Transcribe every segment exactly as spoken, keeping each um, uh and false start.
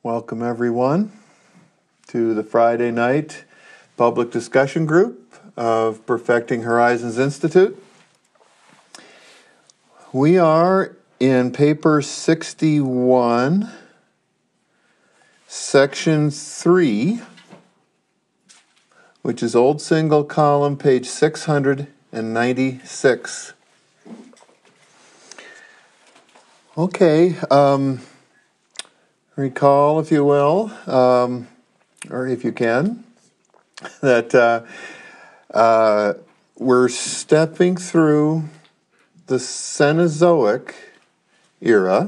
Welcome everyone to the Friday night public discussion group of Perfecting Horizons Institute. We are in paper sixty-one, section three, which is old single column, page six hundred ninety-six. Okay, um, recall, if you will, um, or if you can, that uh, uh, we're stepping through the Cenozoic era.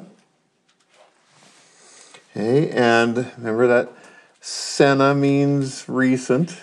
Okay, and remember that Cena means recent,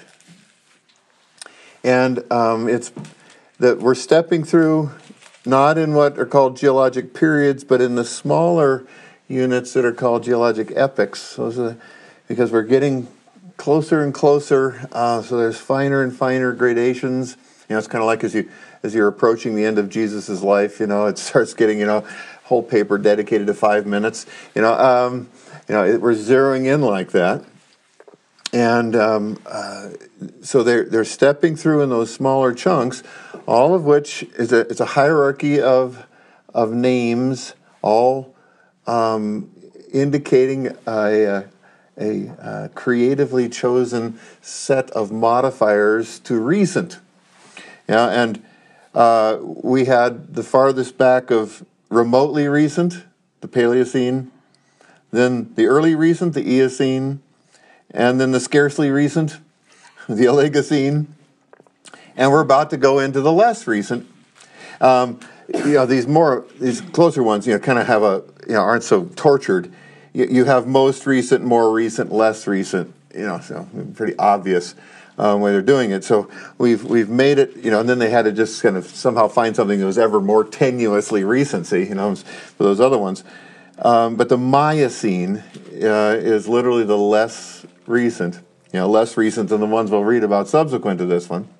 and um, it's that we're stepping through not in what are called geologic periods, but in the smaller units that are called geologic epochs. Those are, because we're getting closer and closer, uh, so there's finer and finer gradations. You know, it's kind of like as you as you're approaching the end of Jesus' life. You know, it starts getting you know whole paper dedicated to five minutes. You know, um, you know, it, we're zeroing in like that, and um, uh, so they're they're stepping through in those smaller chunks. All of which is a it's a hierarchy of of names, all um, indicating a, a, a, a creatively chosen set of modifiers to recent. Yeah, and uh, we had the farthest back of remotely recent, the Paleocene, then the early recent, the Eocene, and then the scarcely recent, the Oligocene. And we're about to go into the less recent. Um, you know, these more, these closer ones, you know, kind of have a, you know, aren't so tortured. You, you have most recent, more recent, less recent. You know, so pretty obvious um, way they're doing it. So we've we've made it, you know, and then they had to just kind of somehow find something that was ever more tenuously recency, you know, for those other ones. Um, but the Miocene uh, is literally the less recent, you know, less recent than the ones we'll read about subsequent to this one.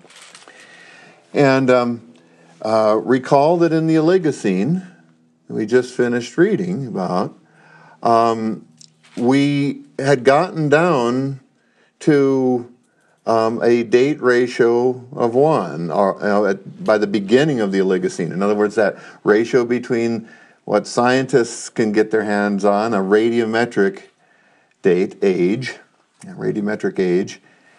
And um, uh, recall that in the Oligocene, we just finished reading about, um, we had gotten down to um, a date ratio of one or, you know, at, by the beginning of the Oligocene. In other words, that ratio between what scientists can get their hands on, a radiometric date, age, a radiometric age,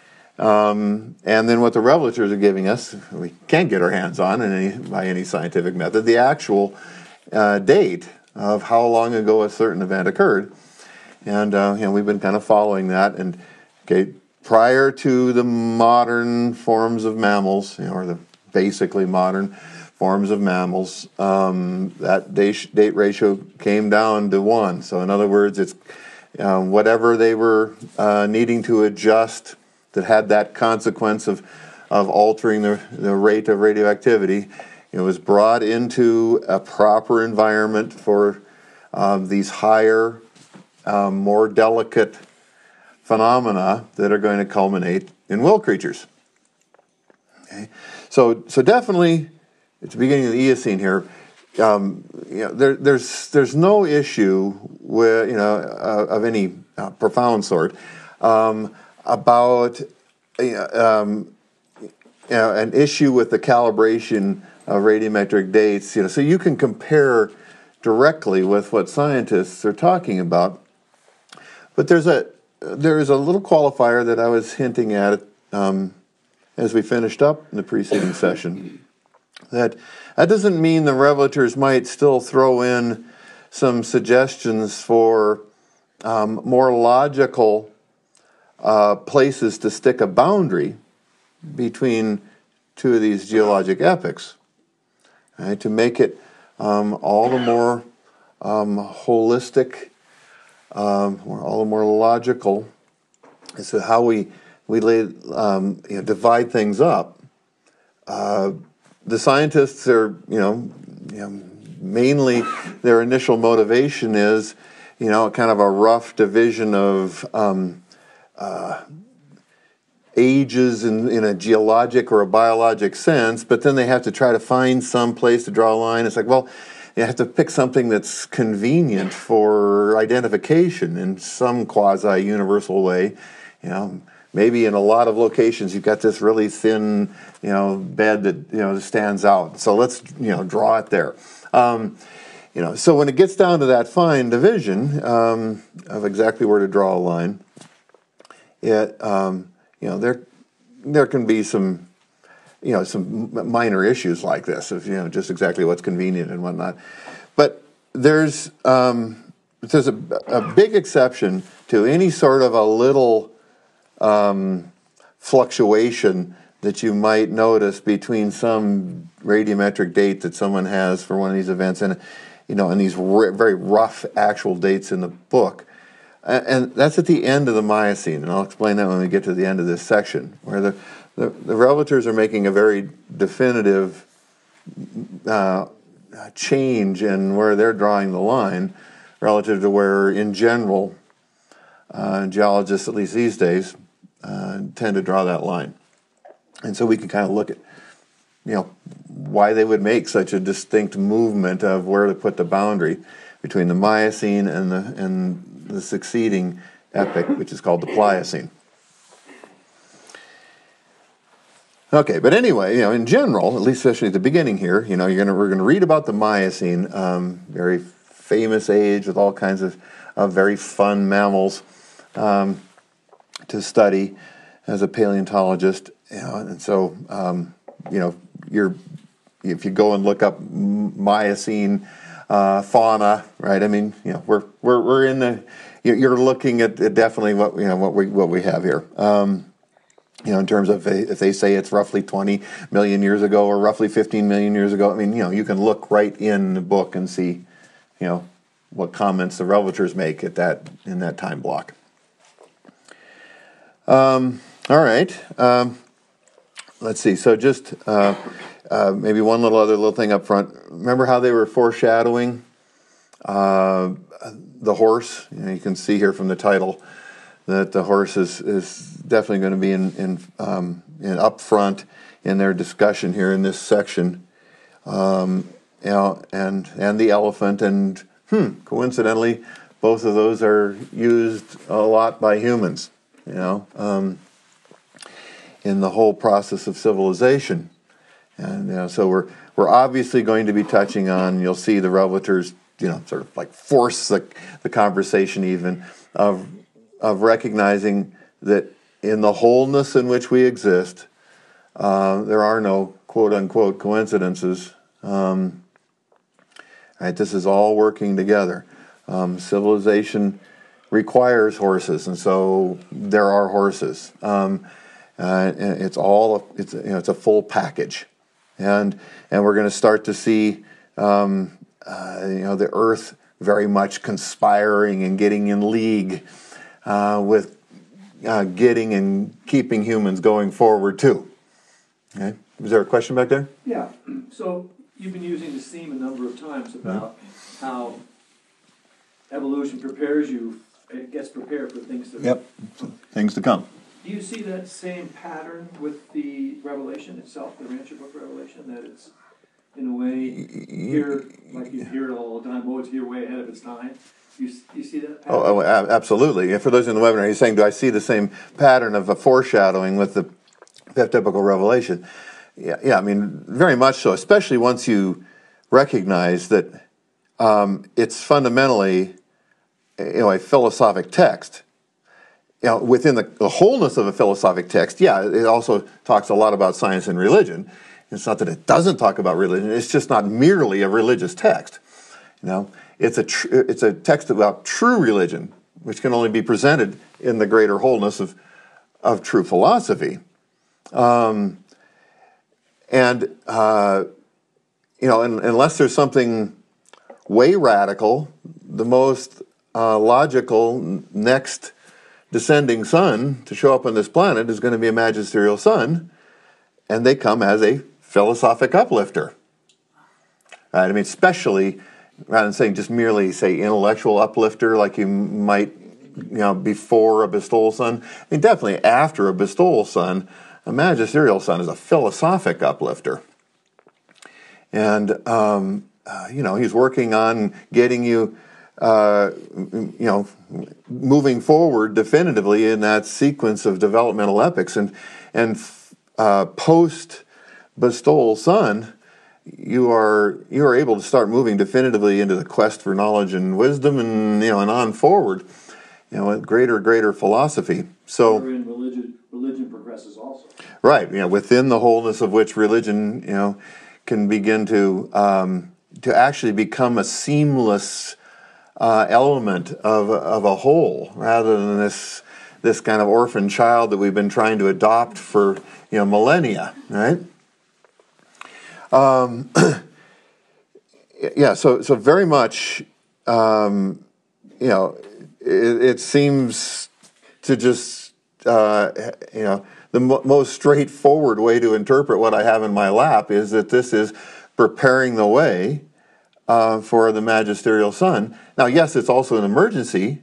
Um, and then what the revelators are giving us, we can't get our hands on in any, by any scientific method, the actual uh, date of how long ago a certain event occurred. And uh, you know, we've been kind of following that. And okay, prior to the modern forms of mammals, you know, or the basically modern forms of mammals, um, that date, date ratio came down to one. So in other words, it's uh, whatever they were uh, needing to adjust that had that consequence of of altering the, the rate of radioactivity. It was brought into a proper environment for um, these higher, um, more delicate phenomena that are going to culminate in will creatures. Okay, so so definitely at the beginning of the Eocene here, um, you know, there, there's there's no issue with you know uh, of any uh, profound sort. Um, about um, you know, an issue with the calibration of radiometric dates. You know, so you can compare directly with what scientists are talking about. But there's a there is a little qualifier that I was hinting at um, as we finished up in the preceding session. That that doesn't mean the revelators might still throw in some suggestions for um, more logical Uh, places to stick a boundary between two of these geologic epochs, right, to make it um, all the more um, holistic, um, or all the more logical as to how we we lay, um, you know, divide things up. Uh, the scientists are, you know, you know, mainly their initial motivation is, you know, kind of a rough division of Um, Uh, ages in, in a geologic or a biologic sense, but then they have to try to find some place to draw a line. It's like, well, you have to pick something that's convenient for identification in some quasi-universal way. You know, maybe in a lot of locations you've got this really thin, you know, bed that, you know, stands out. So let's, you know, draw it there. Um, you know, so when it gets down to that fine division um, of exactly where to draw a line, it, um, you know, there, there can be some, you know, some minor issues like this of, you know, just exactly what's convenient and whatnot. But there's, um, there's a, a big exception to any sort of a little um, fluctuation that you might notice between some radiometric date that someone has for one of these events and, you know, and these r- very rough actual dates in the book. And, and that's at the end of the Miocene, and I'll explain that when we get to the end of this section, where the, the, the relators are making a very definitive uh, change in where they're drawing the line relative to where, in general, uh, geologists, at least these days, uh, tend to draw that line. And so we can kind of look at, you know, why they would make such a distinct movement of where to put the boundary between the Miocene and the and the succeeding epoch, which is called the Pliocene. Okay, but anyway, you know, in general, at least especially at the beginning here, you know, you're gonna we're gonna read about the Miocene, um, very famous age with all kinds of, of very fun mammals um, to study as a paleontologist, you know, and so um, you know, you're if you go and look up Miocene uh, fauna, right? I mean, you know, we're we're we're in the you're looking at definitely what you know what we what we have here. Um, you know, in terms of if they say it's roughly twenty million years ago or roughly fifteen million years ago, I mean, you know, you can look right in the book and see, you know, what comments the relators make at that in that time block. Um, all right. Um, let's see. So just uh, uh, maybe one little other little thing up front. Remember how they were foreshadowing uh, the horse? You know, you can see here from the title that the horse is, is definitely going to be in, in, um, in up front in their discussion here in this section. Um, you know, and and the elephant, and hmm, coincidentally, both of those are used a lot by humans. You know, um, in the whole process of civilization, and you know, so we're we're obviously going to be touching on. You'll see the relators, you know, sort of like force the the conversation even of of recognizing that in the wholeness in which we exist, uh, there are no quote unquote coincidences. Um, right, this is all working together. Um, civilization requires horses, and so there are horses. Um, uh, and it's all it's you know it's a full package, and and we're going to start to see um, uh, you know the Earth very much conspiring and getting in league uh, with uh, getting and keeping humans going forward too. Okay, is there a question back there? Yeah. So you've been using this theme a number of times about mm-hmm. how evolution prepares you. It gets prepared for things to yep things to come. Do you see that same pattern with the Revelation itself, the Rancher Book Revelation, that it's in a way here, like you hear it all the time, oh, it's here way ahead of its time? You you see that pattern? Oh, oh, absolutely. And for those in the webinar, he's saying, do I see the same pattern of a foreshadowing with the fifth typical revelation? Yeah, yeah, I mean, very much so, especially once you recognize that um, it's fundamentally, you know, a philosophic text. You know, within the, the wholeness of a philosophic text, yeah, it also talks a lot about science and religion. It's not that it doesn't talk about religion; it's just not merely a religious text. You know, it's a tr- it's a text about true religion, which can only be presented in the greater wholeness of of true philosophy. Um, and uh, you know, and, unless there's something way radical, the most uh, logical next descending sun to show up on this planet is going to be a magisterial sun, and they come as a philosophic uplifter. Right? I mean, especially rather than saying just merely say intellectual uplifter, like you might, you know, before a bestowal sun. I mean, definitely after a bestowal sun, a magisterial sun is a philosophic uplifter. And um, uh, you know, he's working on getting you, uh, you know, moving forward definitively in that sequence of developmental epochs. And, and uh, post-bestowal son, you are you are able to start moving definitively into the quest for knowledge and wisdom, and you know, and on forward, you know, with greater greater philosophy. So, in religion, religion progresses also. Right, you know, within the wholeness of which religion, you know, can begin to um, to actually become a seamless uh, element of of a whole, rather than this this kind of orphan child that we've been trying to adopt for you know millennia, right? Um, yeah, so so very much, um, you know, it, it seems to just, uh, you know, the mo- most straightforward way to interpret what I have in my lap is that this is preparing the way uh, for the magisterial son. Now, yes, it's also an emergency,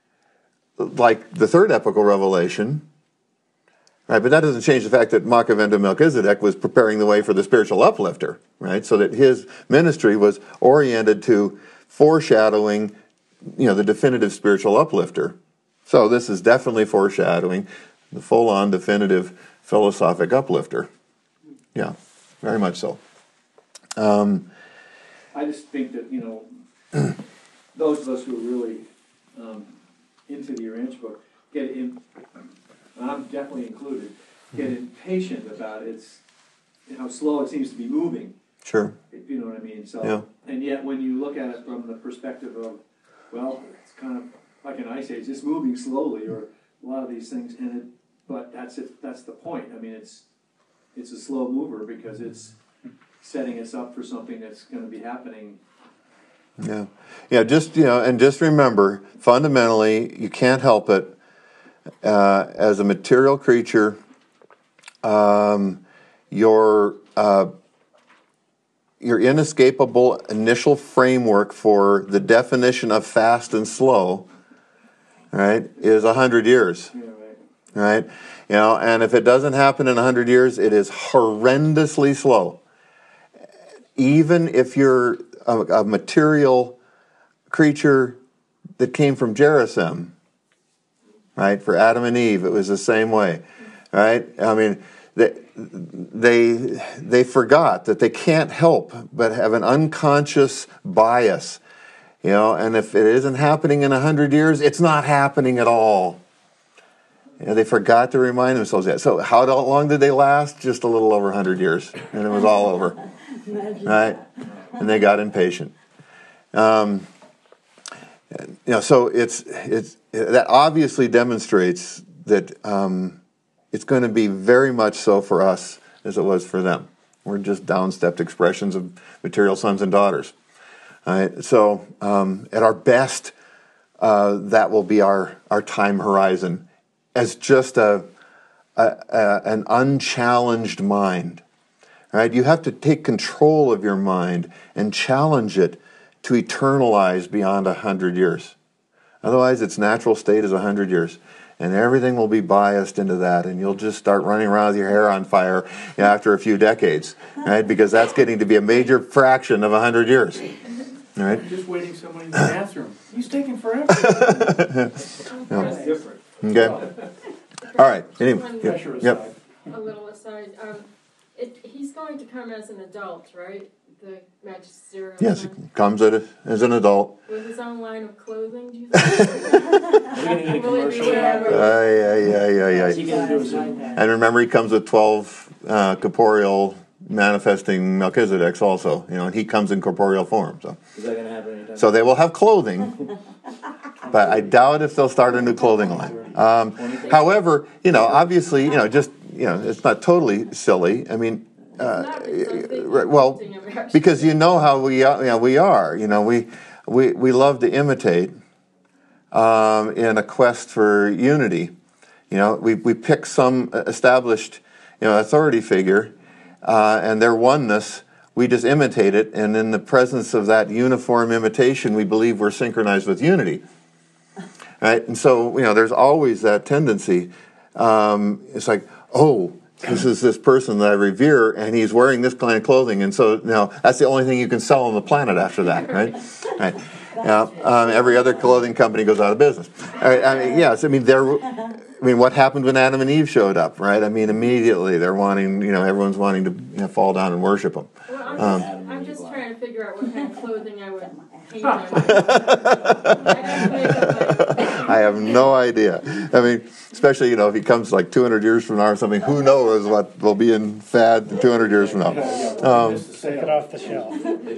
like the third epical revelation. Right, but that doesn't change the fact that Makaventa Melchizedek was preparing the way for the spiritual uplifter, right? So that his ministry was oriented to foreshadowing, you know, the definitive spiritual uplifter. So this is definitely foreshadowing the full-on definitive philosophic uplifter. Yeah, very much so. Um, I just think that, you know, those of us who are really um, into the Urantia book get in. I'm definitely included, get impatient about its how slow it seems to be moving. Sure. If you know what I mean. So, yeah. And yet when you look at it from the perspective of, well, it's kind of like an ice age, it's moving slowly, or a lot of these things, and it, but that's it. That's the point. I mean, it's it's a slow mover because it's setting us up for something that's going to be happening. Yeah, yeah. Just you know, and just remember, fundamentally, you can't help it. Uh, as a material creature, um, your uh, your inescapable initial framework for the definition of fast and slow, right, is a hundred years, Yeah, right. right? You know, and if it doesn't happen in a hundred years, it is horrendously slow. Even if you're a, a material creature that came from Gerisem. Right, for Adam and Eve, it was the same way, right? I mean, they they they forgot that they can't help but have an unconscious bias, you know. And if it isn't happening in a hundred years, it's not happening at all. You know, they forgot to remind themselves that. So, how long did they last? Just a little over a hundred years, and it was all over, right? And they got impatient. Um, You know, so it's it's that obviously demonstrates that um, it's going to be very much so for us as it was for them. We're just downstepped expressions of material sons and daughters. All right? So um, at our best, uh, that will be our, our time horizon as just a, a, a an unchallenged mind. All right? You have to take control of your mind and challenge it to eternalize beyond a hundred years. Otherwise, its natural state is a hundred years. And everything will be biased into that, and you'll just start running around with your hair on fire after a few decades, right? Because that's getting to be a major fraction of a hundred years. All right? I'm just waiting someone in the bathroom. He's taking forever. That's different. Okay. All right. Anyway. One Yep. pressure aside. Yep. A little aside. Um, it, he's going to come as an adult, right? The magisterial. Yes, son? it comes at it as an adult. With his own line of clothing, do you think? Are we going to get a Will it be commercial? whatever? Aye, aye, aye, aye, Is he aye. going to do his And remember, he comes with twelve uh, corporeal manifesting Melchizedeks also. You know, and he comes in corporeal form. So, Is that going to happen anytime? so they will have clothing, but I doubt if they'll start a new clothing line. Um, however, you know, obviously, you know, just you know, it's not totally silly. I mean. Uh, Not because I'm thinking right, well, something of action. because you know how we are, you know, we are. You know, we we we love to imitate um, in a quest for unity. You know, we we pick some established, you know, authority figure, uh, and their oneness. We just imitate it, and in the presence of that uniform imitation, we believe we're synchronized with unity. Right, and so you know, there's always that tendency. Um, it's like, oh. this is this person that I revere, and he's wearing this kind of clothing, and so now that's the only thing you can sell on the planet after that, right? Right. Yeah. Um, every other clothing company goes out of business. All right. I mean, yes. I mean, there. I mean, what happened when Adam and Eve showed up, right? I mean, immediately they're wanting, you know, everyone's wanting to you know, fall down and worship them. Well, I'm, Um, just, I'm just trying to figure out what kind of clothing I would paint on. I gotta make up my- I have no idea. I mean, especially, you know, if he comes like two hundred years from now or something, who knows what will be in fad two hundred years from now. Um, Take it off the shelf.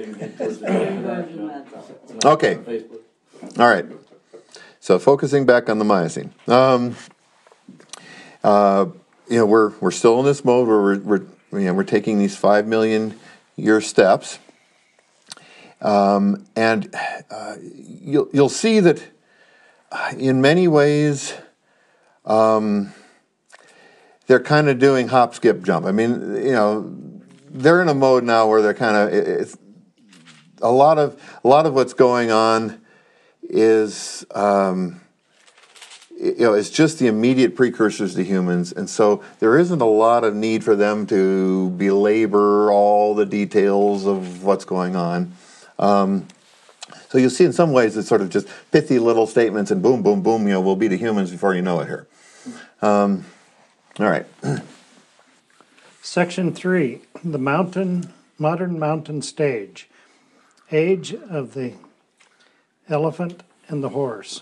Okay. All right. So focusing back on the Miocene. Um, uh, you know, we're we're still in this mode where we're, we're you know, we're taking these five million year steps. Um, and uh, you'll, you'll see that in many ways, um, they're kind of doing hop, skip, jump. I mean, you know, they're in a mode now where they're kind of, it's, a lot of a lot of what's going on is, um, you know, it's just the immediate precursors to humans, and so there isn't a lot of need for them to belabor all the details of what's going on. Um, so you'll see in some ways it's sort of just pithy little statements and boom, boom, boom, you know, we'll be the humans before you know it here. Um, all right. Section three, the mountain, modern mountain stage, age of the elephant and the horse.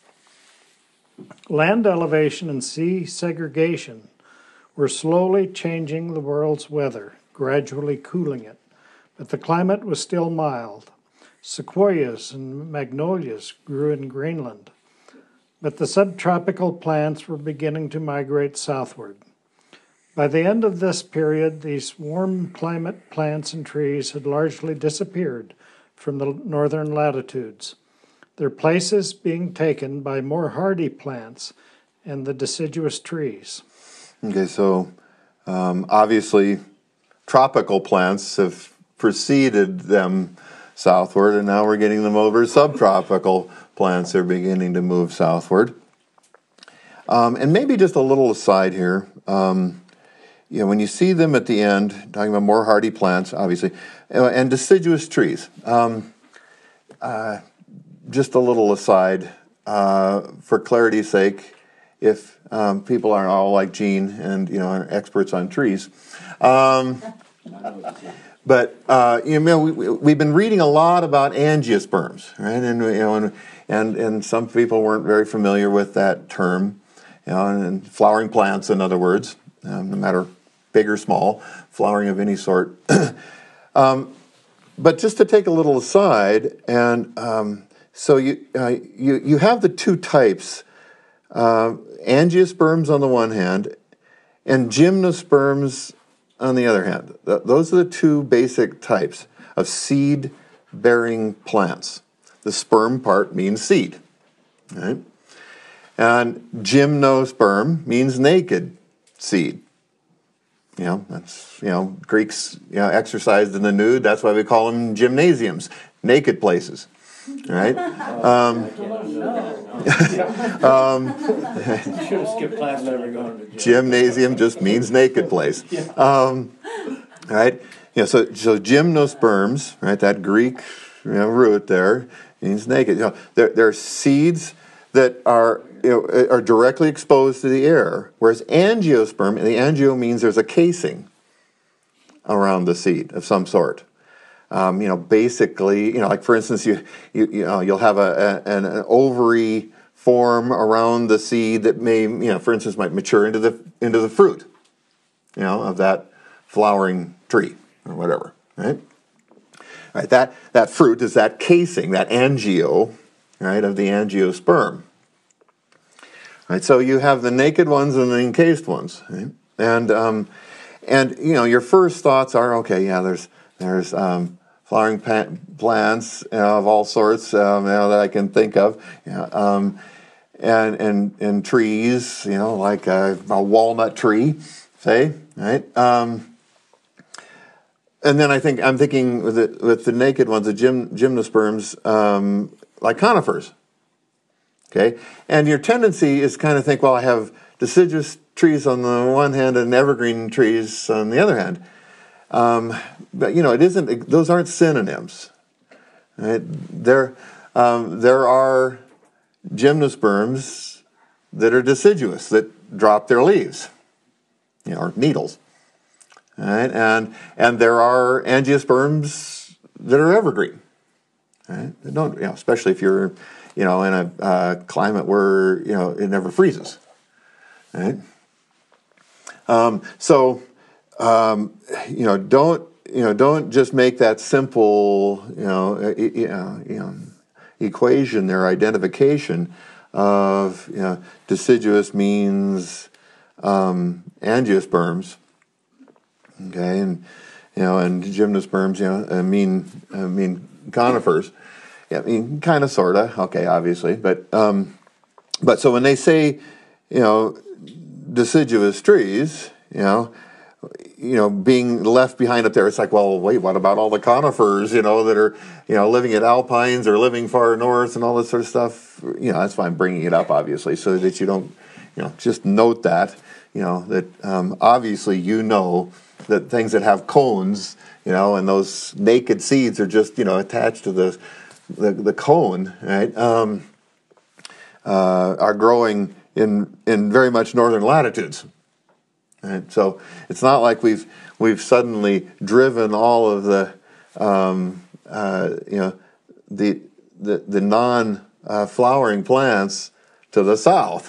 Land elevation and sea segregation were slowly changing the world's weather, gradually cooling it, but the climate was still mild. Sequoias and magnolias grew in Greenland, but the subtropical plants were beginning to migrate southward. By the end of this period, these warm climate plants and trees had largely disappeared from the northern latitudes, their places being taken by more hardy plants and the deciduous trees. Okay, so um, obviously tropical plants have preceded them southward, and now we're getting them over. Subtropical plants are beginning to move southward. Um, and maybe just a little aside here. Um, you know, when you see them at the end, talking about more hardy plants, obviously, and deciduous trees. Um, uh, just a little aside, uh, for clarity's sake, if um, people aren't all like Gene and you know are experts on trees. Um, But uh, you know, we, we've been reading a lot about angiosperms, right? And you know, and and, and some people weren't very familiar with that term, you know, and, and flowering plants, in other words, um, no matter big or small, flowering of any sort. um, but just to take a little aside, and um, so you uh, you you have the two types, uh, angiosperms on the one hand, and gymnosperms on the other hand. Th- those are the two basic types of seed-bearing plants. The sperm part means seed, right? And gymnosperm means naked seed. You know, that's, you know, Greeks, you know, exercised in the nude. That's why we call them gymnasiums, naked places, right? Um, um, You should have skipped class and never gone to gym. Gymnasium just means naked place. Um, right? You know, so so gymnosperms, right? That Greek you know, root there means naked. You know, there there are seeds that are you know are directly exposed to the air, whereas angiosperm, the angio means there's a casing around the seed of some sort. Um, you know, basically, you know, like for instance, you you you know you'll have a, a an, an ovary form around the seed that may, you know, for instance, might mature into the into the fruit, you know, of that flowering tree or whatever, right? Right. That that fruit is that casing, that angio, right, of the angiosperm. Right. So you have the naked ones and the encased ones, right? And um, and you know, your first thoughts are, okay, yeah, there's there's um, flowering pa- plants you know, of all sorts um, you know, that I can think of. You know, um, And, and and trees, you know, like a, a walnut tree, say, right? Um, and then I think I'm thinking with the, with the naked ones, the gym, gymnosperms, um, like conifers. Okay, and your tendency is kind of think, well, I have deciduous trees on the one hand and evergreen trees on the other hand. Um, but you know, it isn't; those aren't synonyms. Right? There, um, there are gymnosperms that are deciduous that drop their leaves, you know, or needles. Right? And and there are angiosperms that are evergreen. Right? They don't, you know, especially if you're, you know, in a uh, climate where you know it never freezes. Right? Um, so, um, you know, don't you know, don't just make that simple, you know, e- you know, you know equation there, identification of you know deciduous means um, angiosperms. Okay, and you know, and gymnosperms, you know, I mean, I mean conifers. Yeah, I mean, kind of, sort of. Okay, obviously, but um, but so when they say, you know, deciduous trees, you know, you know, being left behind up there, it's like, well, wait, what about all the conifers, you know, that are, you know, living at alpines or living far north and all this sort of stuff? You know, that's why I'm bringing it up, obviously, so that you don't, you know, just note that, you know, that um, obviously you know that things that have cones, you know, and those naked seeds are just, you know, attached to the the, the cone, right, um, uh, are growing in in very much northern latitudes. Right? So it's not like we've we've suddenly driven all of the um, uh, you know the the, the non uh, flowering plants to the south.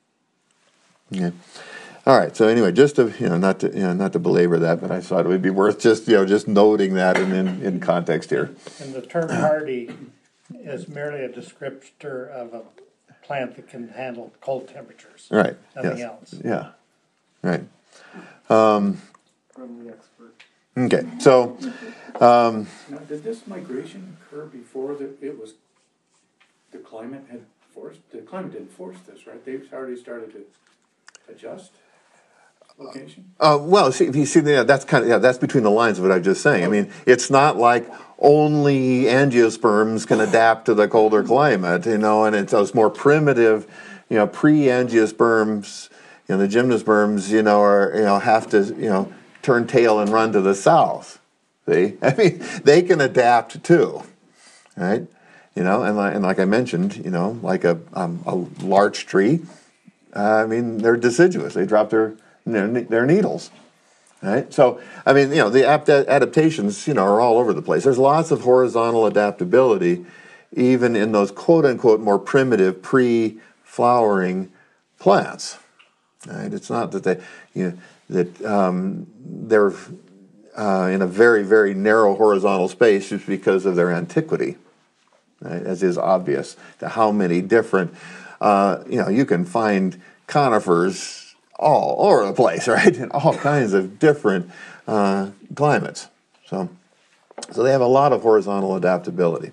Okay. All right. So anyway, just to you know not to you know not to belabor that, but I thought it would be worth just you know just noting that in in, in context here. And the term hardy is merely a descriptor of a plant that can handle cold temperatures. Right. Nothing Yes. else. Yeah. Right. Um, From the expert. okay. So. Um, Now, did this migration occur before the, it was, the climate had forced, the climate didn't force this, right? They've already started to adjust location? Uh, well, see, you see, yeah, that's kind of yeah, that's between the lines of what I was just saying. I mean, it's not like only angiosperms can adapt to the colder climate, you know, and it's those more primitive, you know, pre-angiosperms, you know, the gymnosperms, you know, are you know have to you know turn tail and run to the south. See, I mean, they can adapt too, right? You know, and like, and like I mentioned, you know, like a um, a larch tree. Uh, I mean, they're deciduous. They drop their their, their needles, right? So, I mean, you know, the apt- adaptations, you know, are all over the place. There's lots of horizontal adaptability, even in those quote unquote more primitive pre-flowering plants. Right? It's not that they, you know, that um, they're uh, in a very very narrow horizontal space just because of their antiquity, right? As is obvious to how many different. Uh, you know, you can find conifers all over the place, right? In all kinds of different uh, climates. So, so they have a lot of horizontal adaptability.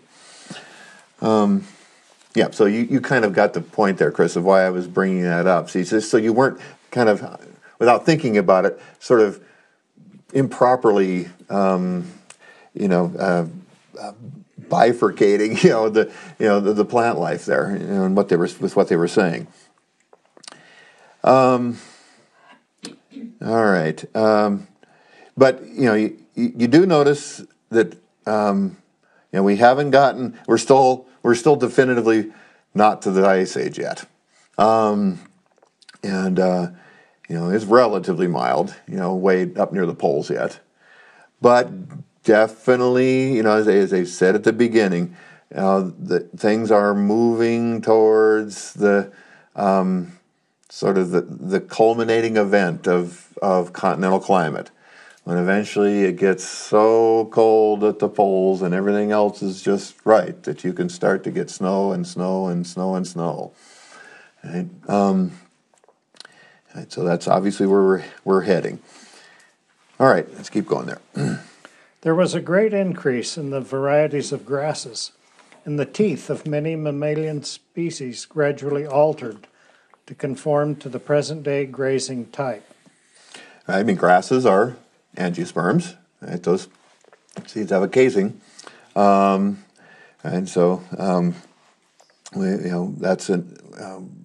Um, yeah. So you, you kind of got the point there, Chris, of why I was bringing that up. See, so, so you weren't kind of, without thinking about it, sort of improperly, um, you know. Uh, uh, bifurcating, you know, the you know the, the plant life there, you know, and what they were with what they were saying. Um, all right, um, but you know, you, you do notice that um, you know we haven't gotten, we're still we're still definitively not to the ice age yet, um, and uh, you know it's relatively mild, you know, way up near the poles yet, but definitely, you know, as I, as I said at the beginning, uh, the things are moving towards the um, sort of the, the culminating event of, of continental climate, when eventually it gets so cold at the poles and everything else is just right that you can start to get snow and snow and snow and snow. Right? Um, right, so that's obviously where we're, we're heading. All right, let's keep going there. There was a great increase in the varieties of grasses, and the teeth of many mammalian species gradually altered to conform to the present-day grazing type. I mean, grasses are angiosperms. Right? Those seeds have a casing, um, and so um, we, you know that's an, uh,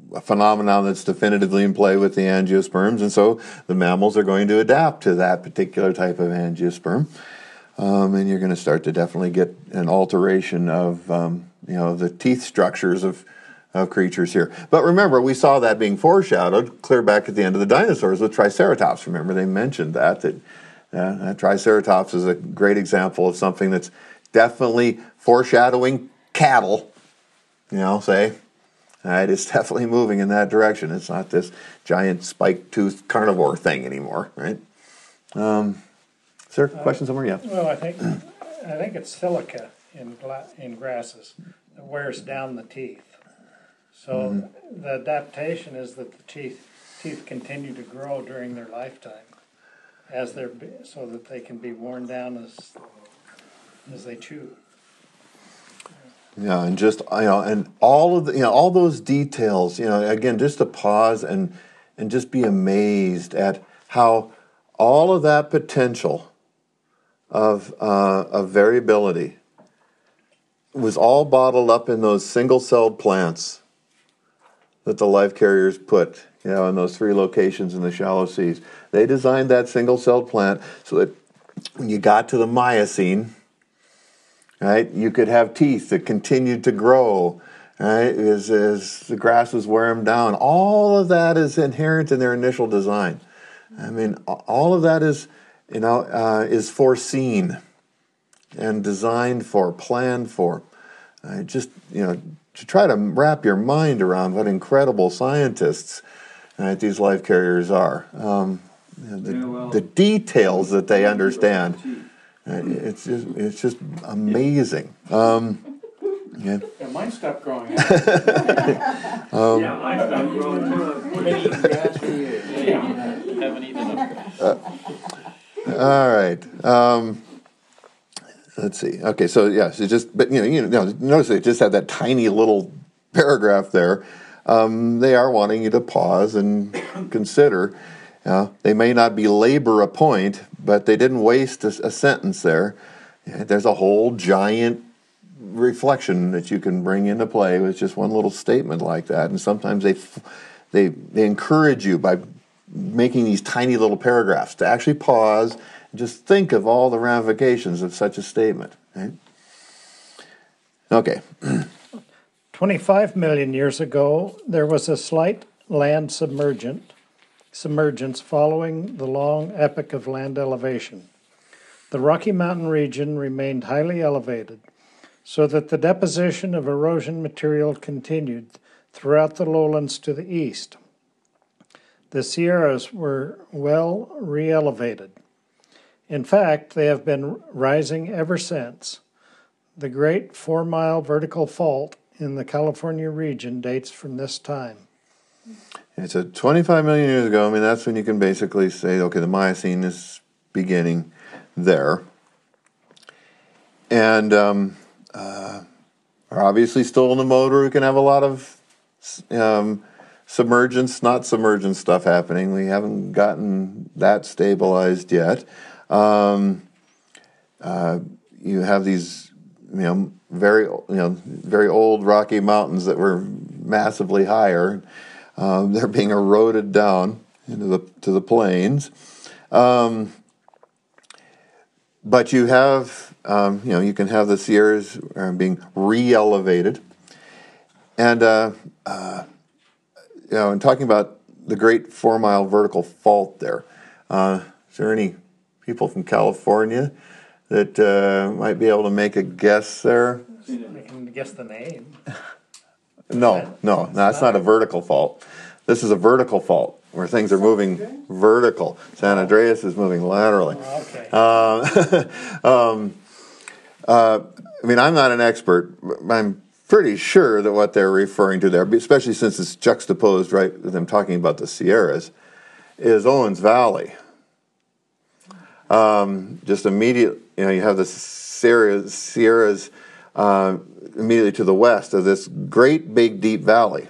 a phenomenon that's definitively in play with the angiosperms, and so the mammals are going to adapt to that particular type of angiosperm, um, and you're going to start to definitely get an alteration of um, you know the teeth structures of of creatures here. But remember, we saw that being foreshadowed clear back at the end of the dinosaurs with Triceratops. Remember, they mentioned that that, uh, that Triceratops is a great example of something that's definitely foreshadowing cattle. You know, say. All right, it's definitely moving in that direction. It's not this giant spike-toothed carnivore thing anymore, right? Um, sir, question somewhere? Yeah. Well, I think I think it's silica in gla- in grasses that wears down the teeth. So mm-hmm. the adaptation is that the teeth teeth continue to grow during their lifetime, as they're so that they can be worn down as as they chew. Yeah, and just you know, and all of the, you know, all those details. You know, again, just to pause and and just be amazed at how all of that potential of uh, of variability was all bottled up in those single-celled plants that the life carriers put, you know, in those three locations in the shallow seas. They designed that single-celled plant so that when you got to the Miocene, right, you could have teeth that continued to grow, right, as, as the grasses wear them down. All of that is inherent in their initial design. I mean, all of that is, you know, uh, is foreseen and designed for, planned for. Uh, just, you know, to try to wrap your mind around what incredible scientists uh, these life carriers are. Um, you know, the, yeah, well, the details that they understand. Uh, it's just, it's just amazing. Um, yeah. Yeah, mine stopped growing out. um, yeah, mine stopped growing too. Been eating grass for years. Yeah. Haven't eaten enough. Uh, all right. Um, let's see. Okay, so yeah, so just but you know, you know, notice they just had that tiny little paragraph there. Um, they are wanting you to pause and consider. Uh, they may not be labor a point, but they didn't waste a, a sentence there. Yeah, there's a whole giant reflection that you can bring into play with just one little statement like that. And sometimes they they they encourage you by making these tiny little paragraphs to actually pause and just think of all the ramifications of such a statement. Right? Okay. twenty-five million years ago, there was a slight land submergent. submergence following the long epoch of land elevation. The Rocky Mountain region remained highly elevated, so that the deposition of erosion material continued throughout the lowlands to the east. The Sierras were well re-elevated. In fact, they have been rising ever since. The Great Four-Mile Vertical Fault in the California region dates from this time. It's a twenty-five million years ago. I mean, that's when you can basically say, okay, the Miocene is beginning there. And um, uh, are obviously still in the mode where we can have a lot of um, submergence, not submergence stuff happening. We haven't gotten that stabilized yet. Um, uh, you have these, you know, very, you know, very old Rocky Mountains that were massively higher. Um, they're being eroded down into the to the plains, um, but you have um, you know you can have the Sierras being re-elevated, and uh, uh, you know, and talking about the Great Four-Mile Vertical Fault there. Uh, is there any people from California that uh, might be able to make a guess there? I can guess the name. No, no, no, that's not a vertical fault. This is a vertical fault where things are moving vertical. San Andreas is moving laterally. Oh, okay. Uh, um, uh, I mean, I'm not an expert, but I'm pretty sure that what they're referring to there, especially since it's juxtaposed, right, with them talking about the Sierras, is Owens Valley. Um, just immediate, you know, you have the Sierras, Sierras uh, immediately to the west of this great big deep valley.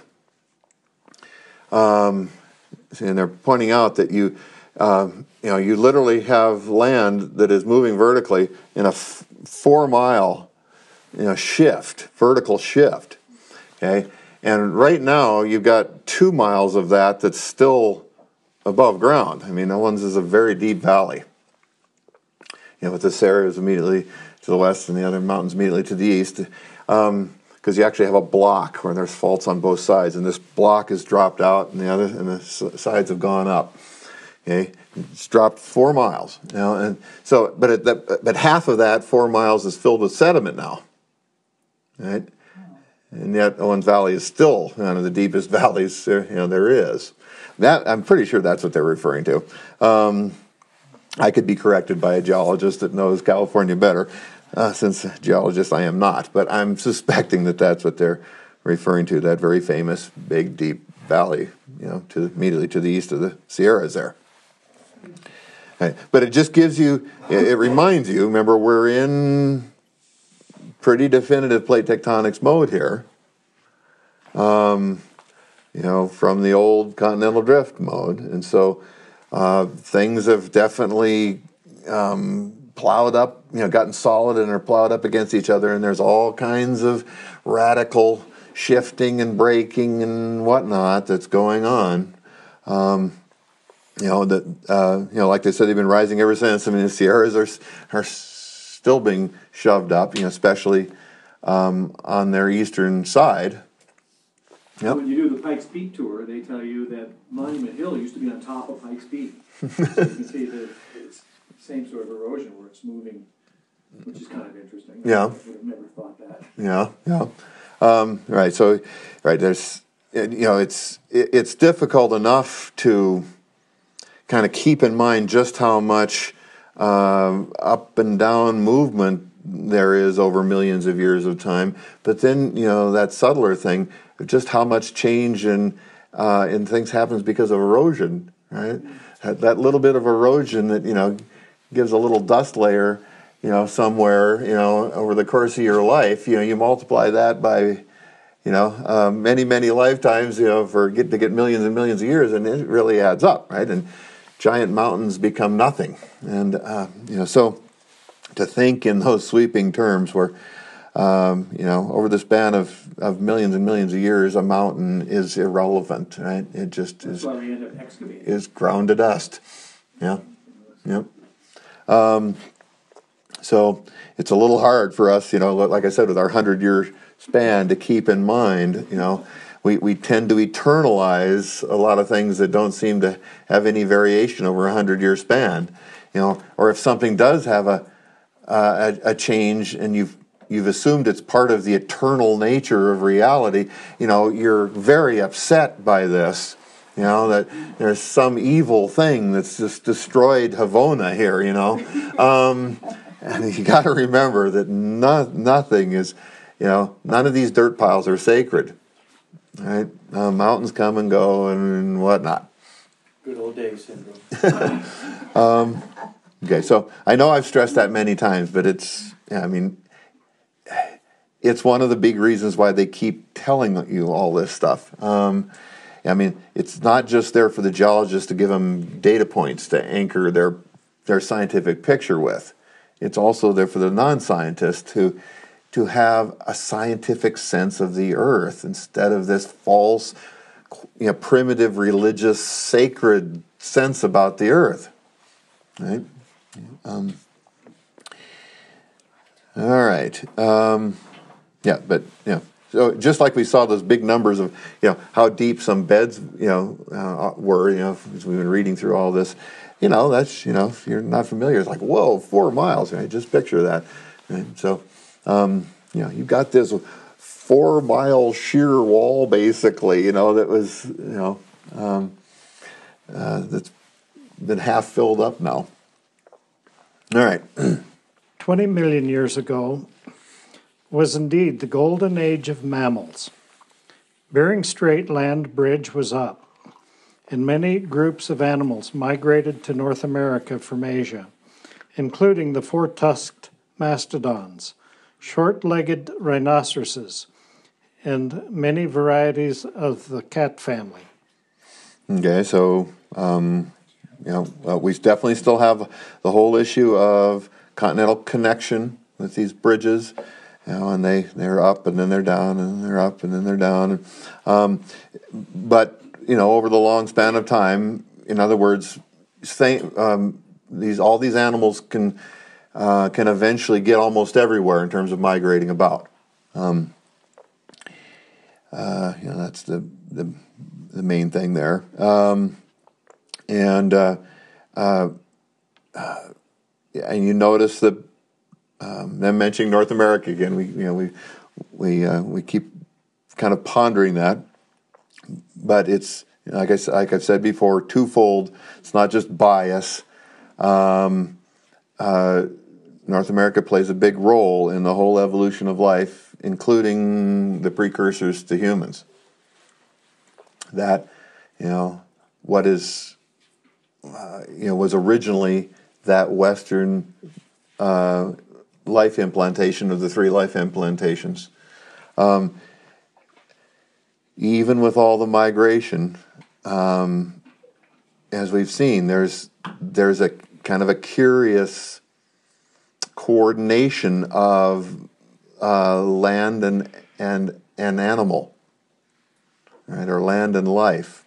Um, and they're pointing out that you, uh, you know, you literally have land that is moving vertically in a f- four mile, you know, shift, vertical shift. Okay, And right now, you've got two miles of that that's still above ground. I mean, that one's is a very deep valley. You know, with the Sierras immediately to the west and the other mountains immediately to the east. Um, because you actually have a block where there's faults on both sides, and this block is dropped out, and the other and the sides have gone up. Okay, it's dropped four miles. You know, and so, but it, that, but half of that four miles is filled with sediment now, right? And yet Owens Valley is still one of the deepest valleys you know there is. That I'm pretty sure that's what they're referring to. Um, I could be corrected by a geologist that knows California better. Uh, since a geologist I am not, but I'm suspecting that that's what they're referring to, that very famous big deep valley, you know, to immediately to the east of the Sierras there. Okay. But it just gives you, it, it reminds you, remember we're in pretty definitive plate tectonics mode here, um, you know, from the old continental drift mode, and so uh, things have definitely um, plowed up, you know, gotten solid and are plowed up against each other, and there's all kinds of radical shifting and breaking and whatnot that's going on. Um, you know that uh, you know, like they said, they've been rising ever since. I mean, the Sierras are are still being shoved up, you know, especially um, on their eastern side. Yep. When you do the Pikes Peak tour, they tell you that Monument Hill used to be on top of Pikes Peak. So you can see the it's same sort of erosion where it's moving, which is kind of interesting. Yeah. I would have never thought that. Yeah, yeah. Um, right. So, right. There's, you know, it's it, it's difficult enough to kind of keep in mind just how much uh, up and down movement there is over millions of years of time. But then, you know, that subtler thing, just how much change in uh, in things happens because of erosion. Right. That, that little bit of erosion that, you know, gives a little dust layer, you know, somewhere, you know, over the course of your life, you know, you multiply that by, you know, uh, many, many lifetimes, you know, for get to get millions and millions of years, and it really adds up, right? And giant mountains become nothing. And, uh, you know, so to think in those sweeping terms where, um, you know, over the span of, of millions and millions of years, a mountain is irrelevant, right? It just That's is, why we end up excavating. is ground to dust. Yeah, yep. Um, so it's a little hard for us, you know, like I said, with our hundred-year span to keep in mind, you know, we, we tend to eternalize a lot of things that don't seem to have any variation over a hundred-year span, you know, or if something does have a, uh, a a change and you've you've assumed it's part of the eternal nature of reality, you know, you're very upset by this. You know, that there's some evil thing that's just destroyed Havona here, you know. Um, and you got to remember that no, nothing is, you know, none of these dirt piles are sacred. Right? Uh, mountains come and go and whatnot. Good old days syndrome. um, okay, so I know I've stressed that many times, but it's, yeah, I mean, it's one of the big reasons why they keep telling you all this stuff. Um, I mean, it's not just there for the geologists to give them data points to anchor their their scientific picture with. It's also there for the non-scientist to to have a scientific sense of the earth instead of this false, you know, primitive, religious, sacred sense about the earth. Right? Um, all right. Um, yeah, but yeah. So just like we saw those big numbers of, you know, how deep some beds, you know, uh, were, you know, as we've been reading through all this, you know, that's, you know, if you're not familiar, it's like, whoa, four miles, right? Just picture that. Right? So, um, you know, you've got this four-mile sheer wall, basically, you know, that was, you know, um, uh, that's been half filled up now. All right. twenty million years ago was indeed the golden age of mammals. Bering Strait land bridge was up, and many groups of animals migrated to North America from Asia, including the four-tusked mastodons, short-legged rhinoceroses, and many varieties of the cat family. Okay, so um, you know uh, we definitely still have the whole issue of continental connection with these bridges. you know, and they they're up and then they're down and they're up and then they're down. Um, but you know, over the long span of time, in other words, same, um, these all these animals can uh, can eventually get almost everywhere in terms of migrating about. Um, uh, you know, that's the the, the main thing there. Um, and uh, uh, uh, and you notice that. Um, I'm mentioning North America again. We, you know, we we uh, we keep kind of pondering that, but it's like I like I've said before, twofold. It's not just bias. Um, uh, North America plays a big role in the whole evolution of life, including the precursors to humans. That, you know, what is, uh, you know, was originally that Western. Uh, life implantation of the three life implantations. Um, even with all the migration, um, as we've seen, there's there's a kind of a curious coordination of uh, land and and and animal, right, or land and life.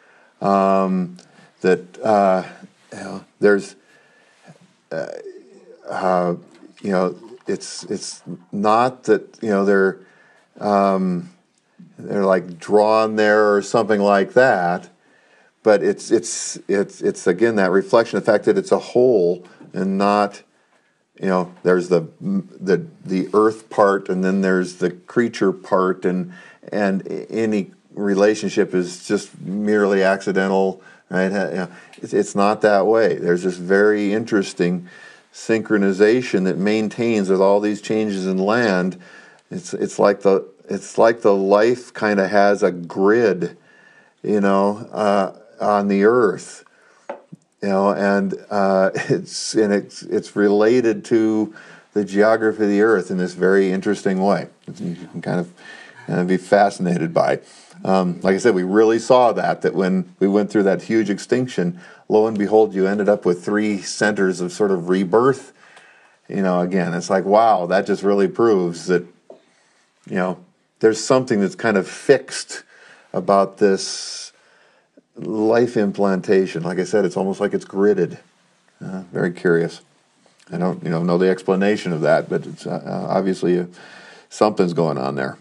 Um, that uh, you know, there's. Uh, uh, You know, it's it's not that, you know, they're um, they're like drawn there or something like that, but it's it's it's it's again that reflection of the fact that it's a whole and not, you know, there's the the the earth part and then there's the creature part, and and any relationship is just merely accidental, right? You know, it's, it's not that way. There's this very interesting synchronization that maintains with all these changes in land. It's it's like the it's like the life kind of has a grid, you know, uh, on the earth, you know, and uh, it's and it's it's related to the geography of the earth in this very interesting way. You can kind of kind of be fascinated by. Um, like I said, we really saw that, that when we went through that huge extinction, lo and behold, you ended up with three centers of sort of rebirth. You know, again, it's like, wow, that just really proves that, you know, there's something that's kind of fixed about this life implantation. Like I said, it's almost like it's gridded. Uh, very curious. I don't, you know, know the explanation of that, but it's uh, obviously uh, something's going on there.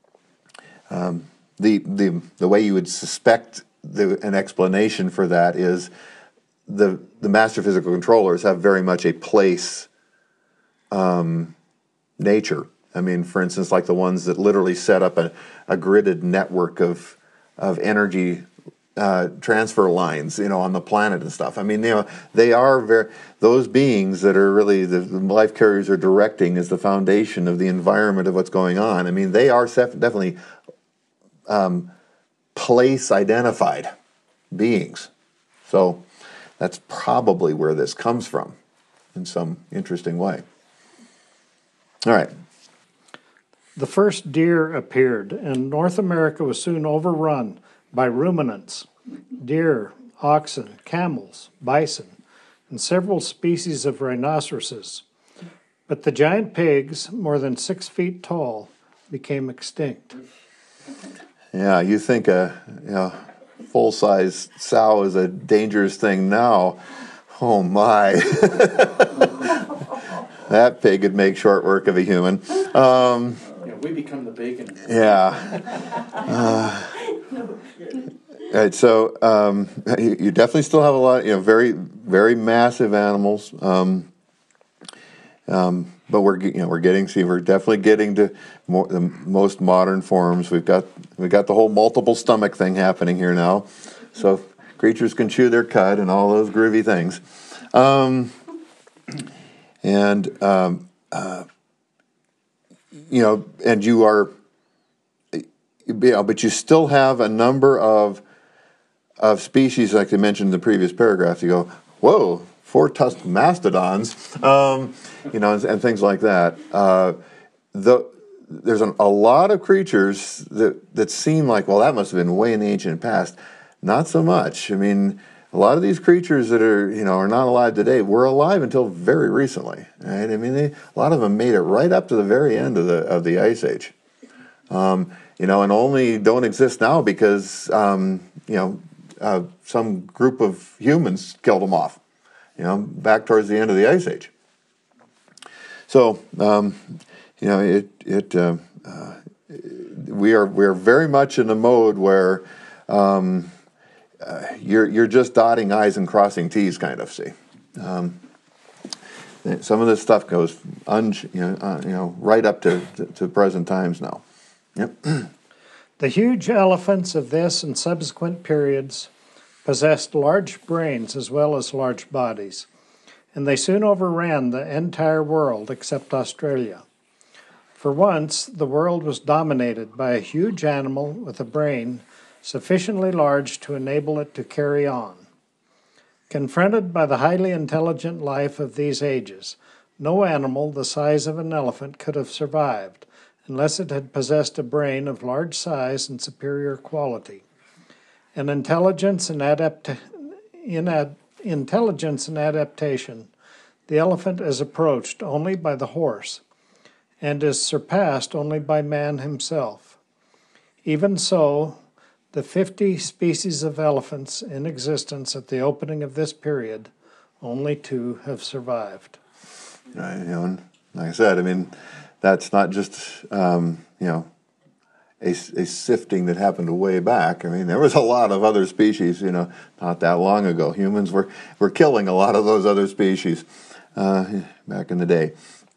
Um, The, the the way you would suspect the, an explanation for that is the the master physical controllers have very much a place um, nature. I mean, for instance, like the ones that literally set up a, a gridded network of of energy uh, transfer lines, you know, on the planet and stuff. I mean, you know, they are very those beings that are really the, the life carriers are directing is the foundation of the environment of what's going on. I mean, they are definitely. Um, place identified beings. So that's probably where this comes from in some interesting way. All right. The first deer appeared, and North America was soon overrun by ruminants, deer, oxen, camels, bison, and several species of rhinoceroses. But the giant pigs, more than six feet tall, became extinct. Yeah, you think a you know, full-size sow is a dangerous thing now. Oh, my. That pig would make short work of a human. Um, Yeah, we become the bacon. yeah. Uh, right, so um, you, you definitely still have a lot, you know, very, very massive animals. Um, um, but we're, you know, we're getting, see, we're definitely getting to more, the most modern forms. We've got, we've got the whole multiple stomach thing happening here now. So creatures can chew their cud and all those groovy things. Um, and, um, uh, you know, and you are, you know, but you still have a number of, of species, like they mentioned in the previous paragraph. You go, whoa, four-tusked mastodons, um, you know, and, and things like that. Uh, the, there's an, a lot of creatures that, that seem like, well, that must have been way in the ancient past. Not so much. I mean, a lot of these creatures that are, you know, are not alive today were alive until very recently, right? I mean, they, a lot of them made it right up to the very end of the of the Ice Age, um, you know, and only don't exist now because, um, you know, uh, some group of humans killed them off, you know, back towards the end of the Ice Age. So, um, you know, it it uh, uh, we are we are very much in a mode where. Um, Uh, you're you're just dotting I's and crossing T's, kind of. See, um, some of this stuff goes un, you know, uh, you know right up to, to, to present times now. Yep. The huge elephants of this and subsequent periods possessed large brains as well as large bodies, and they soon overran the entire world except Australia. For once, the world was dominated by a huge animal with a brain sufficiently large to enable it to carry on. Confronted by the highly intelligent life of these ages, no animal the size of an elephant could have survived unless it had possessed a brain of large size and superior quality. In intelligence and, adapt- in ad- intelligence and adaptation, the elephant is approached only by the horse and is surpassed only by man himself. Even so, the fifty species of elephants in existence at the opening of this period, only two have survived. Right, you know, and like I said, I mean, that's not just um, you know a, a sifting that happened way back. I mean, there was a lot of other species, you know, not that long ago. Humans were were killing a lot of those other species uh, back in the day.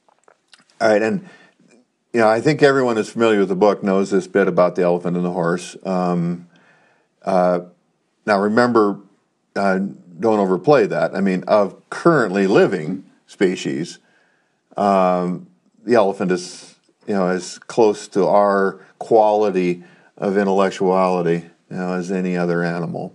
All right, and you know, I think everyone is familiar with the book, knows this bit about the elephant and the horse. Um, uh, now, remember, uh, don't overplay that. I mean, of currently living species, um, the elephant is, you know, as close to our quality of intellectuality, you know, as any other animal.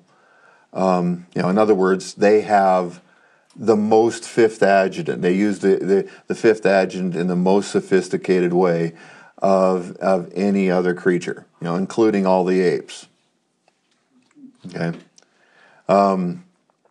Um, you know, in other words, they have the most fifth adjutant. They use the, the, the fifth adjutant in the most sophisticated way of of any other creature, you know, including all the apes. Okay. Um,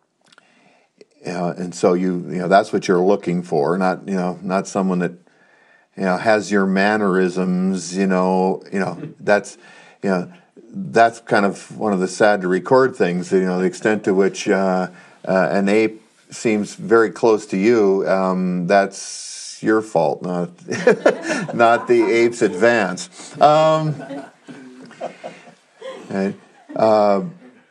yeah, and so you you know that's what you're looking for, not you know not someone that you know has your mannerisms, you know, you know that's you know that's kind of one of the sad to record things, you know, the extent to which uh, uh, an ape seems very close to you, um, that's your fault, not not the ape's advance. Um, right, uh,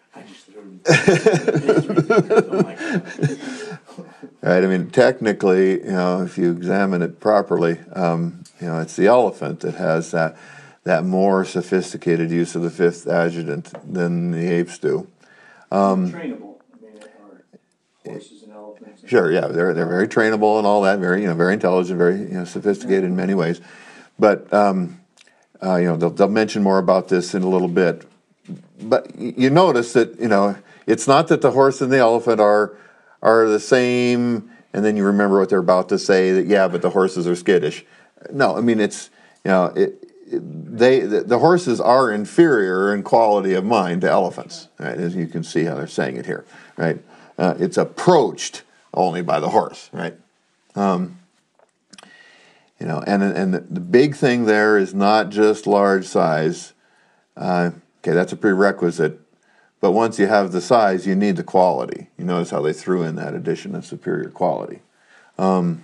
right. I mean, technically, you know, if you examine it properly, um, you know, it's the elephant that has that that more sophisticated use of the fifth adjutant than the apes do. Um, Trainable. I mean, are horses and elephants. Sure, yeah, they're they're very trainable and all that, very you know very intelligent, very you know sophisticated in many ways, but um, uh, you know they'll, they'll mention more about this in a little bit. But you notice that you know it's not that the horse and the elephant are are the same, and then you remember what they're about to say that yeah, but the horses are skittish. No, I mean it's you know it, it, they the, the horses are inferior in quality of mind to elephants, right? As you can see how they're saying it here, right? Uh, it's approached only by the horse, right? Um, you know, and and the, the big thing there is not just large size. Uh, okay, that's a prerequisite. But once you have the size, you need the quality. You notice how they threw in that addition of superior quality. Um,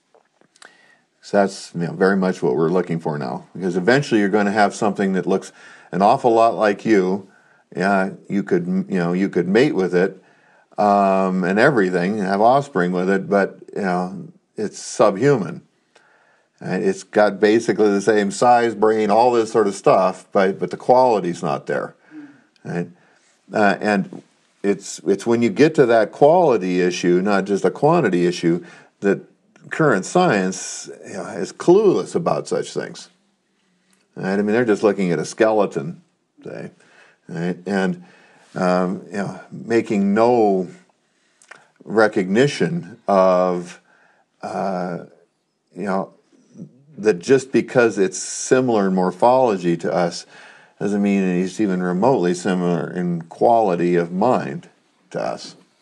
so that's you know, very much what we're looking for now. Because eventually you're going to have something that looks an awful lot like you. Yeah, you could you know you could mate with it. Um, and everything, and have offspring with it, but you know it's subhuman. And it's got basically the same size, brain, all this sort of stuff, but but the quality's not there. Right? Uh, and it's it's when you get to that quality issue, not just a quantity issue, that current science you know, is clueless about such things. Right? I mean, they're just looking at a skeleton, say, right? And Um, you know, making no recognition of, uh, you know, that just because it's similar in morphology to us doesn't mean it's even remotely similar in quality of mind to us.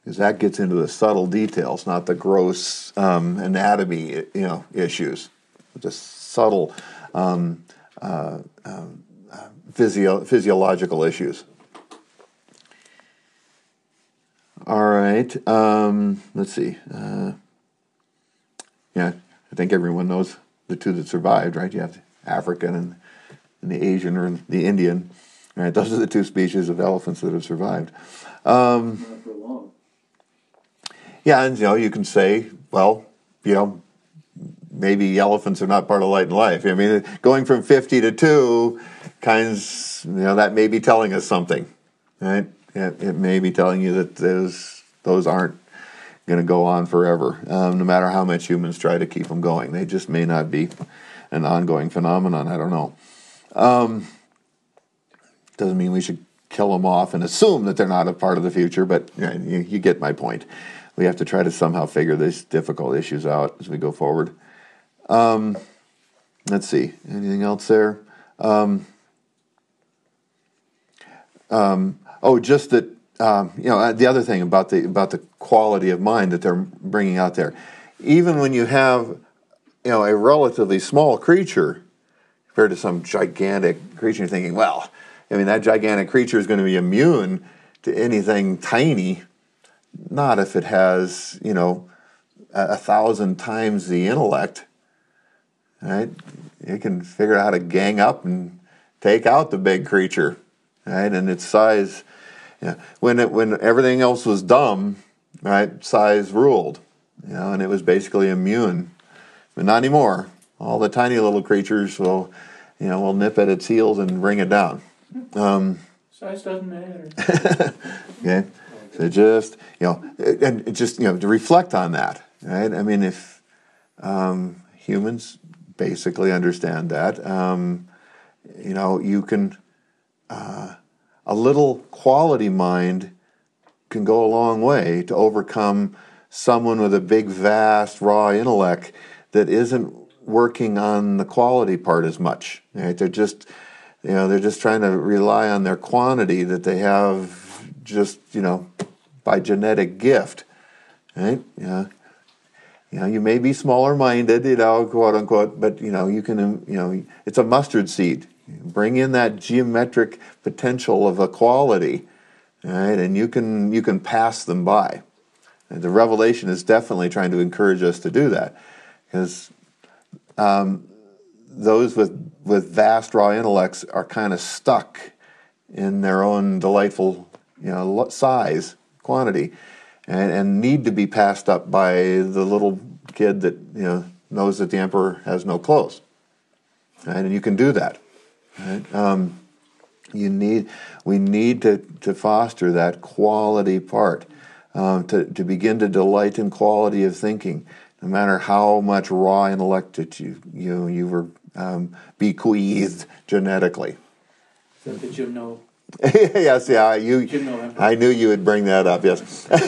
because that gets into the subtle details, not the gross um, anatomy, you know, issues. Just subtle um, uh, um, uh, physio- physiological issues. All right. Um, let's see. Uh, yeah, I think everyone knows the two that survived, right? You have the African and, and the Asian or the Indian. Right? Those are the two species of elephants that have survived. Um, Not for long. yeah, and you know, you can say, well, you know, maybe elephants are not part of light and life. I mean, going from fifty to two, kinds, you know, that may be telling us something, right? It, it may be telling you that those those aren't going to go on forever, um, no matter how much humans try to keep them going. They just may not be an ongoing phenomenon. I don't know. Um, doesn't mean we should kill them off and assume that they're not a part of the future, but you, know, you, you get my point. We have to try to somehow figure these difficult issues out as we go forward. Um, let's see. Anything else there? Um, um, oh, just that. Um, you know, the other thing about the about the quality of mind that they're bringing out there, even when you have, you know, a relatively small creature compared to some gigantic creature, you're thinking, well, I mean, that gigantic creature is going to be immune to anything tiny. Not if it has, you know, a, a thousand times the intellect. Right? It can figure out how to gang up and take out the big creature, right? And its size. Yeah, when it when everything else was dumb, right? Size ruled, you know, and it was basically immune. But not anymore. All the tiny little creatures will, you know, will nip at its heels and bring it down. Um, Size doesn't matter. okay, so just you know, and it just you know to reflect on that, right? I mean, if um, humans basically understand that, um, you know, you can. Uh, A little quality mind can go a long way to overcome someone with a big, vast, raw intellect that isn't working on the quality part as much. Right? They're just, you know, they're just trying to rely on their quantity that they have just, you know, by genetic gift. Right? Yeah. You know, you may be smaller minded, you know, quote unquote, but you know, you can, you know, it's a mustard seed. Bring in that geometric potential of equality, right? And you can you can pass them by. And the Revelation is definitely trying to encourage us to do that, because um, those with with vast raw intellects are kind of stuck in their own delightful, you know, size, quantity, and, and need to be passed up by the little kid that you know knows that the emperor has no clothes, right? And you can do that. Right? Um, you need, we need to, to foster that quality part, um, to, to begin to delight in quality of thinking, no matter how much raw intellect that you you you were um, bequeathed genetically. So did you know? Yes, yeah, you. Did you know him? I knew you would bring that up. Yes.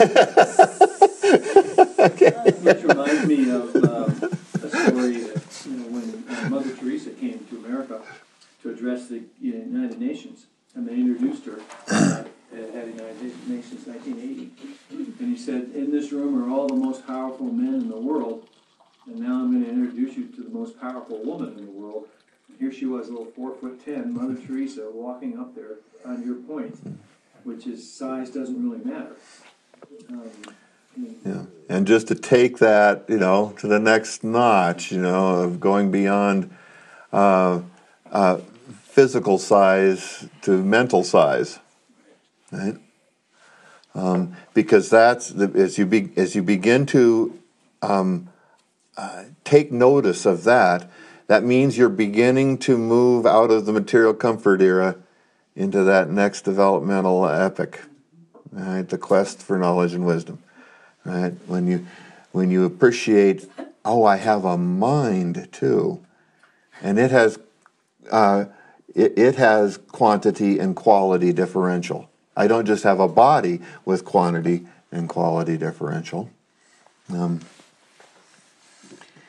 Okay. Which reminds me of uh, a story that, you know, when uh, Mother Teresa came to America to address the United Nations, and they introduced her uh, at the United Nations nineteen eighty. And he said, in this room are all the most powerful men in the world, and now I'm going to introduce you to the most powerful woman in the world. And here she was, a little four foot ten, Mother Teresa, walking up there on your point, which is size doesn't really matter. Um, Yeah, and just to take that, you know, to the next notch, you know, of going beyond uh, uh, physical size to mental size, right? Um, because that's the, as you be, as you begin to um, uh, take notice of that, that means you're beginning to move out of the material comfort era into that next developmental epoch, right? The quest for knowledge and wisdom. Right? When you when you appreciate, oh, I have a mind too, and it has uh, it, it has quantity and quality differential. I don't just have a body with quantity and quality differential. Um,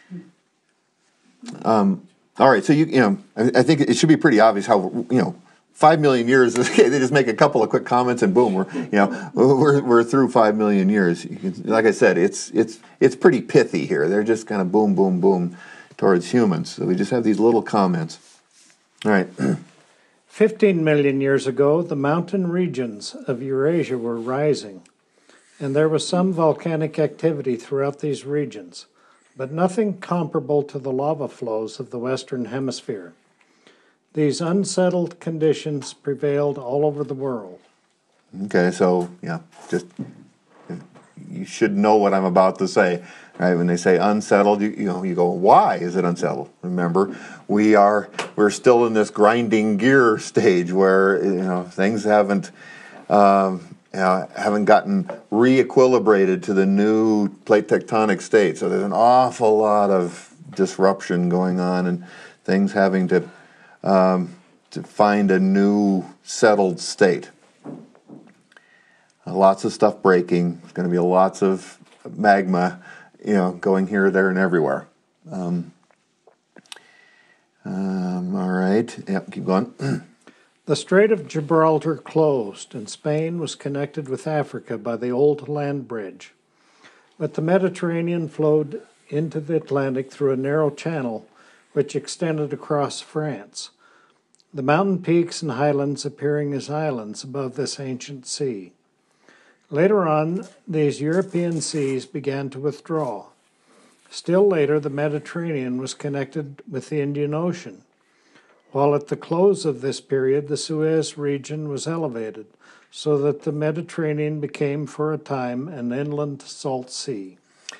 um, all right, so you you know, I, I think it should be pretty obvious how you know five million years. They just make a couple of quick comments and boom, we're you know we're we're through five million years. You can, like I said, it's it's it's pretty pithy here. They're just kind of boom, boom, boom towards humans. So we just have these little comments. All right. Fifteen million years ago, the mountain regions of Eurasia were rising, and there was some volcanic activity throughout these regions, but nothing comparable to the lava flows of the Western Hemisphere. These unsettled conditions prevailed all over the world. Okay, so yeah, just you should know what I'm about to say, right? When they say unsettled, you, you know, you go, why is it unsettled? Remember, we are we're still in this grinding gear stage where you know things haven't um, you know, haven't gotten re-equilibrated to the new plate tectonic state. So there's an awful lot of disruption going on, and things having to um, to find a new settled state. Uh, lots of stuff breaking. There's going to be lots of magma, you know, going here, there, and everywhere. Um, um, all right. Yep, keep going. The Strait of Gibraltar closed, and Spain was connected with Africa by the old land bridge. But the Mediterranean flowed into the Atlantic through a narrow channel which extended across France, the mountain peaks and highlands appearing as islands above this ancient sea. Later on, these European seas began to withdraw. Still later, the Mediterranean was connected with the Indian Ocean, while at the close of this period, the Suez region was elevated, so that the Mediterranean became for a time an inland salt sea.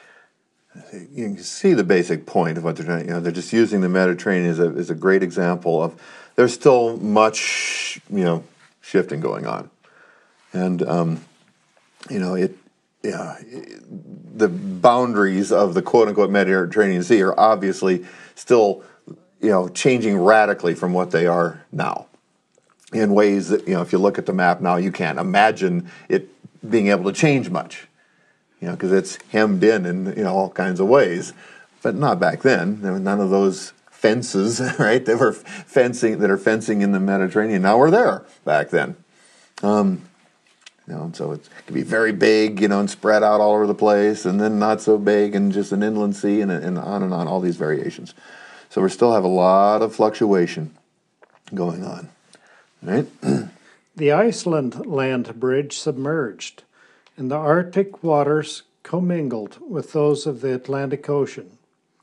You can see the basic point of what they're doing. You know, they're just using the Mediterranean as a, as a great example of there's still much, you know, shifting going on. And, um, you know, it, yeah, it, the boundaries of the quote-unquote Mediterranean Sea are obviously still, you know, changing radically from what they are now in ways that, you know, if you look at the map now, you can't imagine it being able to change much, you know, because it's hemmed in in, you know, all kinds of ways. But not back then. There were none of those fences, right, that were fencing, that are fencing in the Mediterranean. Now we're there back then. Um, You know, so it can be very big, you know, and spread out all over the place, and then not so big, and just an inland sea, and, and on and on, all these variations. So we still have a lot of fluctuation going on, right? The Iceland land bridge submerged, and the Arctic waters commingled with those of the Atlantic Ocean.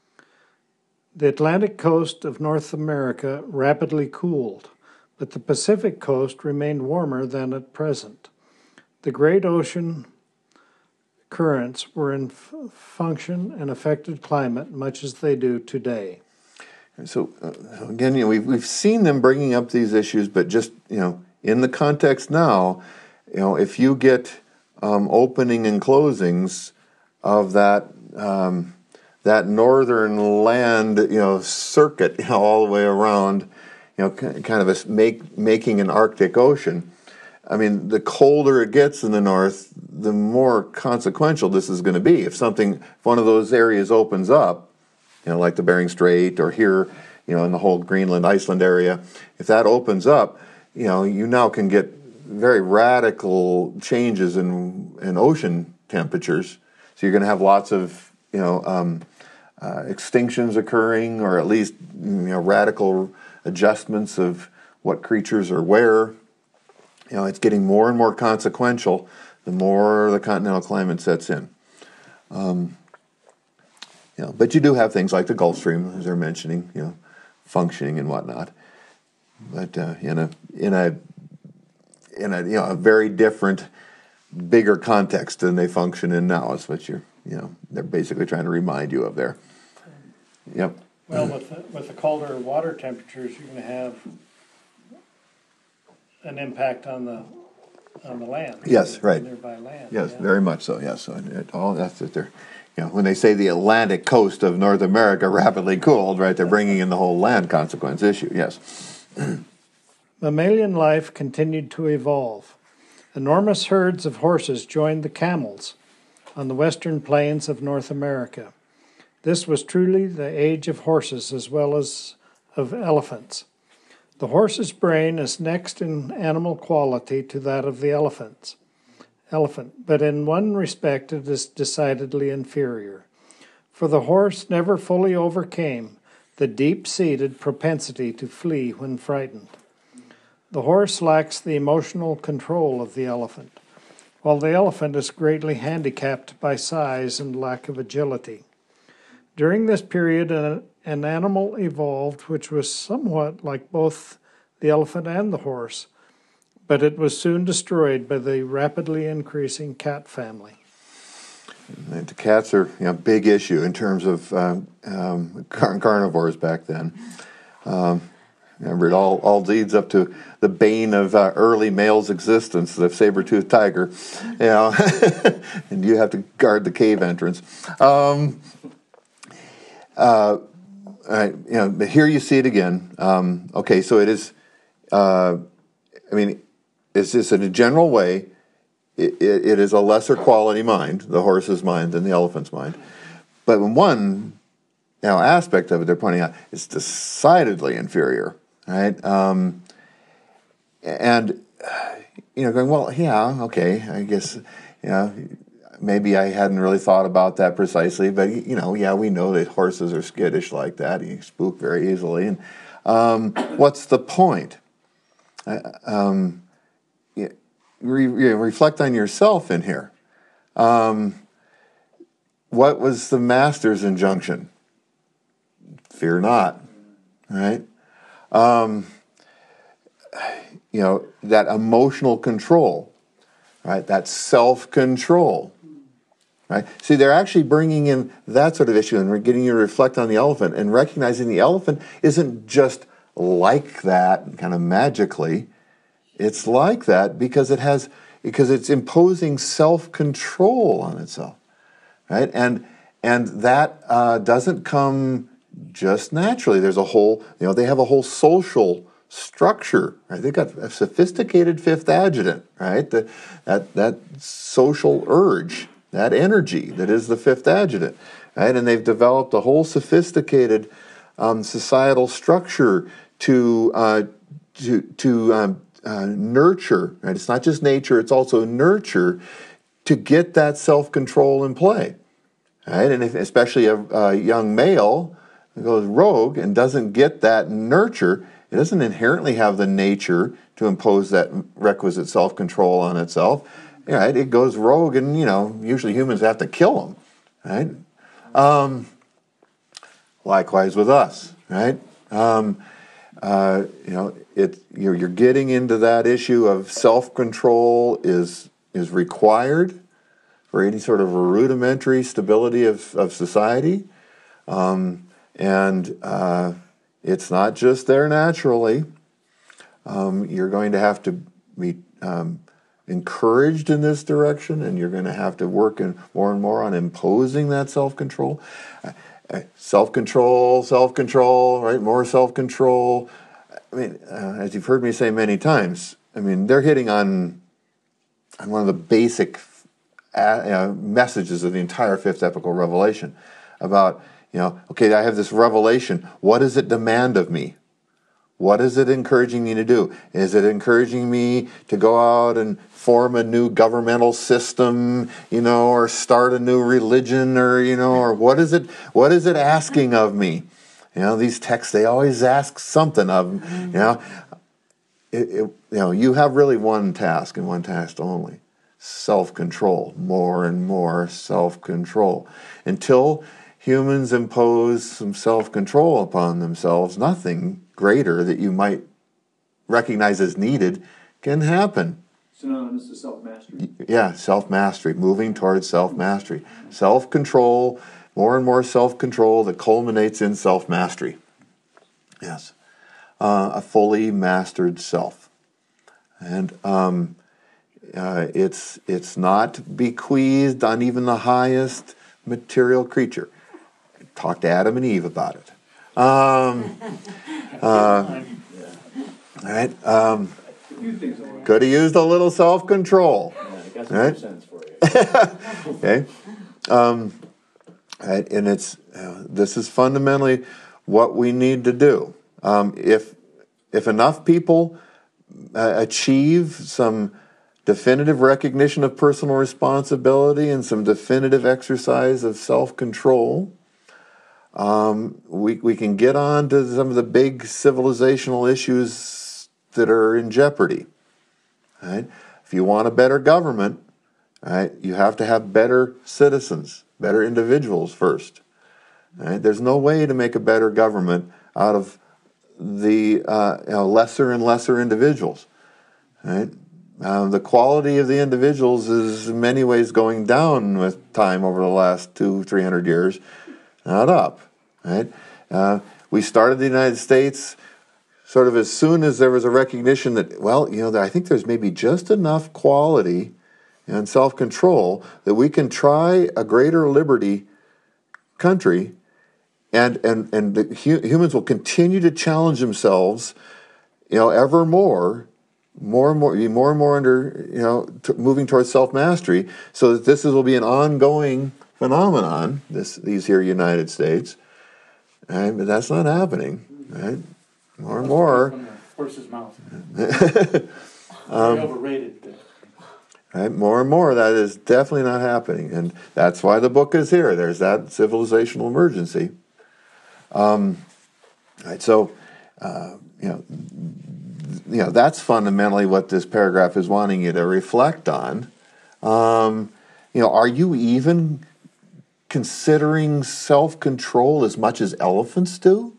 The Atlantic coast of North America rapidly cooled, but the Pacific coast remained warmer than at present. The great ocean currents were in f- function and affected climate much as they do today. So uh, again, you know, we've we've seen them bringing up these issues, but just you know, in the context now, you know, if you get um, opening and closings of that um, that northern land, you know, circuit, you know, all the way around, you know, kind of a make making an Arctic Ocean. I mean, the colder it gets in the north, the more consequential this is going to be. If something, if one of those areas opens up, you know, like the Bering Strait or here, you know, in the whole Greenland, Iceland area, if that opens up, you know, you now can get very radical changes in in ocean temperatures. So you're going to have lots of, you know, um, uh, extinctions occurring, or at least, you know, radical adjustments of what creatures are where. You know, it's getting more and more consequential the more the continental climate sets in. Um, you know, but you do have things like the Gulf Stream, as they're mentioning, you know, functioning and whatnot. But uh, in a in a in a you know a very different, bigger context than they function in now. Is what you're you know they're basically trying to remind you of there. Yep. Well, with the, with the colder water temperatures, you're going to have an impact on the on the land. Yes, right. Nearby land. Yes, yeah. very much so. Yes, so it, all that's what they're. You know, when they say the Atlantic coast of North America rapidly cooled, right? They're bringing in the whole land consequence issue. Yes. Mammalian life continued to evolve. Enormous herds of horses joined the camels on the western plains of North America. This was truly the age of horses as well as of elephants. The horse's brain is next in animal quality to that of the elephant's. Elephant, but in one respect it is decidedly inferior. For the horse never fully overcame the deep-seated propensity to flee when frightened. The horse lacks the emotional control of the elephant, while the elephant is greatly handicapped by size and lack of agility. During this period, an, an animal evolved which was somewhat like both the elephant and the horse, but it was soon destroyed by the rapidly increasing cat family. And the cats are you know, a big issue in terms of um, um, car- carnivores back then. Um, remember, it all, all leads up to the bane of uh, early male's existence, the saber-toothed tiger. You know, and you have to guard the cave entrance. Um, uh, I, you know, but here you see it again. Um, okay, so it is. Uh, I mean, it's just in a general way. It, it, it is a lesser quality mind, the horse's mind, than the elephant's mind. But in one you know, aspect of it, they're pointing out, it's decidedly inferior, right? Um, and, you know, going, well, yeah, okay, I guess, you know, maybe I hadn't really thought about that precisely, but, you know, yeah, we know that horses are skittish like that. You spook very easily. And um, what's the point? Uh, um, you, Re- reflect on yourself in here. Um, what was the master's injunction? Fear not, right? Um, you know, that emotional control, right? That self-control, right? See, they're actually bringing in that sort of issue and getting you to reflect on the elephant and recognizing the elephant isn't just like that, kind of magically. It's like that because it has, because it's imposing self-control on itself, right? And and that uh, doesn't come just naturally. There's a whole, you know, they have a whole social structure, right? They've got a sophisticated fifth adjutant, right? The, that that social urge, that energy that is the fifth adjutant, right? And they've developed a whole sophisticated um, societal structure to uh, to to um, Uh, nurture, right? It's not just nature, it's also nurture to get that self-control in play, right? And if, especially a, a young male who goes rogue and doesn't get that nurture, it doesn't inherently have the nature to impose that requisite self-control on itself, right? It goes rogue and, you know, usually humans have to kill them, right? Um, likewise with us, right? Um, Uh, you know, it you're, you're getting into that issue of self-control is is required for any sort of a rudimentary stability of, of society. Um, and uh, it's not just there naturally. Um, you're going to have to be um, encouraged in this direction, and you're going to have to work in more and more on imposing that self-control. Uh, Self-control, self-control, right? More self-control. I mean, uh, as you've heard me say many times, I mean, they're hitting on, on one of the basic uh, uh, messages of the entire fifth epical revelation about, you know, okay, I have this revelation. What does it demand of me? What is it encouraging me to do? Is it encouraging me to go out and form a new governmental system, you know, or start a new religion, or, you know, or what is it, what is it asking of me? You know, these texts, they always ask something of them, you know. It, it, you know, you have really one task and one task only. Self-control, more and more self-control. Until humans impose some self-control upon themselves, nothing greater that you might recognize as needed can happen. Synonymous to self-mastery. Yeah, self-mastery, moving towards self-mastery. Self-control, more and more self-control that culminates in self-mastery. Yes. Uh, a fully mastered self. And um, uh, it's, it's not bequeathed on even the highest material creature. Talk to Adam and Eve about it. Um, uh, all right. Um, could have used a little self-control. Yeah, I got some right? sense for you. Okay. Um, right, and it's uh, this is fundamentally what we need to do. Um, if if enough people uh, achieve some definitive recognition of personal responsibility and some definitive exercise of self-control, um, we, we can get on to some of the big civilizational issues that are in jeopardy. Right? If you want a better government, right, you have to have better citizens, better individuals first. Right? There's no way to make a better government out of the uh, you know, lesser and lesser individuals. Right? Um, the quality of the individuals is in many ways going down with time over the last two, three hundred years, not up. Right? Uh, we started the United States sort of as soon as there was a recognition that, well, you know, I think there's maybe just enough quality and self-control that we can try a greater liberty country, and and and the hu- humans will continue to challenge themselves, you know, ever more. More and more, more and more under, you know, t- moving towards self-mastery, so that this is, will be an ongoing phenomenon, this, these here United States. Right? But that's not happening, right? More and more. From the horse's mouth. Very overrated. Right? More and more, that is definitely not happening. And that's why the book is here. There's that civilizational emergency. Um, right, so, uh, you know, you know, that's fundamentally what this paragraph is wanting you to reflect on. Um, you know, are you even considering self-control as much as elephants do?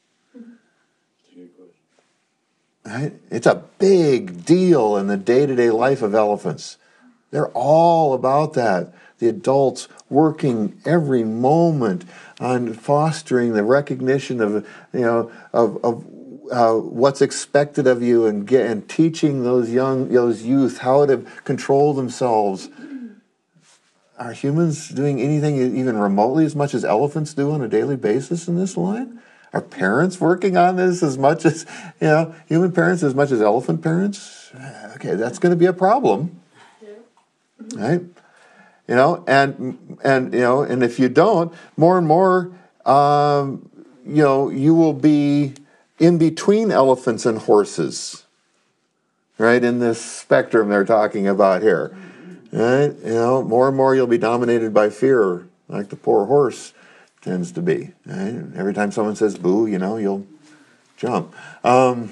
Right? It's a big deal in the day-to-day life of elephants. They're all about that. The adults working every moment on fostering the recognition of, you know, of, of Uh, what's expected of you, and get, and teaching those young those youth how to control themselves. Are humans doing anything even remotely as much as elephants do on a daily basis in this line? Are parents working on this as much as, you know, human parents as much as elephant parents? Okay, that's going to be a problem, right? You know, and and you know, and if you don't, more and more, um, you know, you will be in between elephants and horses, right? In this spectrum they're talking about here, right? You know, more and more you'll be dominated by fear, like the poor horse tends to be. Right? Every time someone says "boo," you know, you'll jump. Um,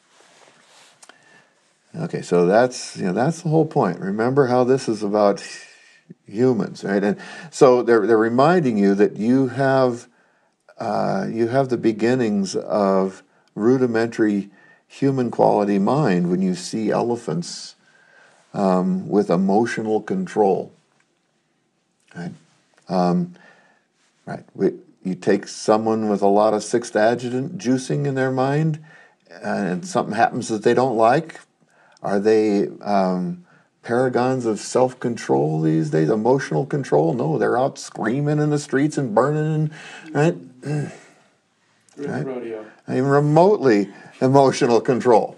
okay, so that's you know that's the whole point. Remember how this is about humans, right? And so they're they're reminding you that you have uh, you have the beginnings of rudimentary human quality mind when you see elephants um, with emotional control. Right? Um, right. We, you take someone with a lot of sixth adjutant juicing in their mind, and something happens that they don't like. Are they um, paragons of self-control these days? Emotional control? No, they're out screaming in the streets and burning. Right. Right? Rodeo. Even remotely emotional control.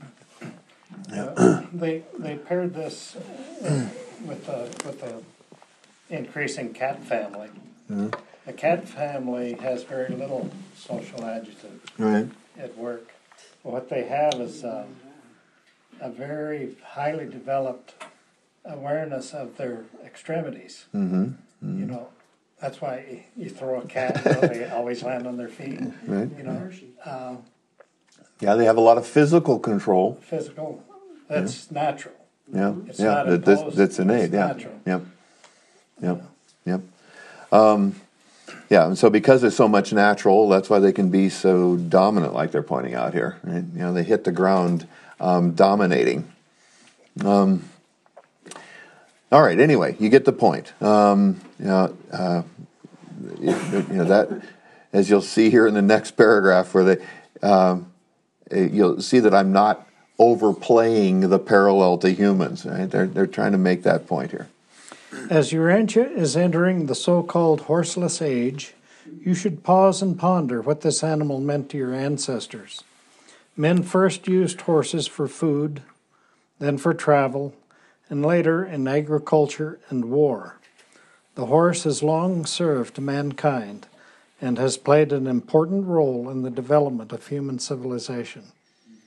Uh, they they paired this uh, with the with the increasing cat family. Mm-hmm. The cat family has very little social adjective Right. at work. What they have is um, a very highly developed awareness of their extremities. Mm-hmm. Mm-hmm. You know, that's why you throw a cat, you know, they always land on their feet. Right. You know, uh, Yeah, they have a lot of physical control. physical, that's natural. Yeah, It's yeah, not that, that's, imposed, that's innate. it's Yeah, natural. yep, yep, yep. Um, yeah, and so because there's so much natural, that's why they can be so dominant, like they're pointing out here. Right? You know, they hit the ground um, dominating. Um, all right. Anyway, you get the point. Um, you know, uh, you, you know that, as you'll see here in the next paragraph, where they. Um, You'll see that I'm not overplaying the parallel to humans. Right? They're they're trying to make that point here. As Urantia is entering the so-called horseless age, you should pause and ponder what this animal meant to your ancestors. Men first used horses for food, then for travel, and later in agriculture and war. The horse has long served mankind and has played an important role in the development of human civilization.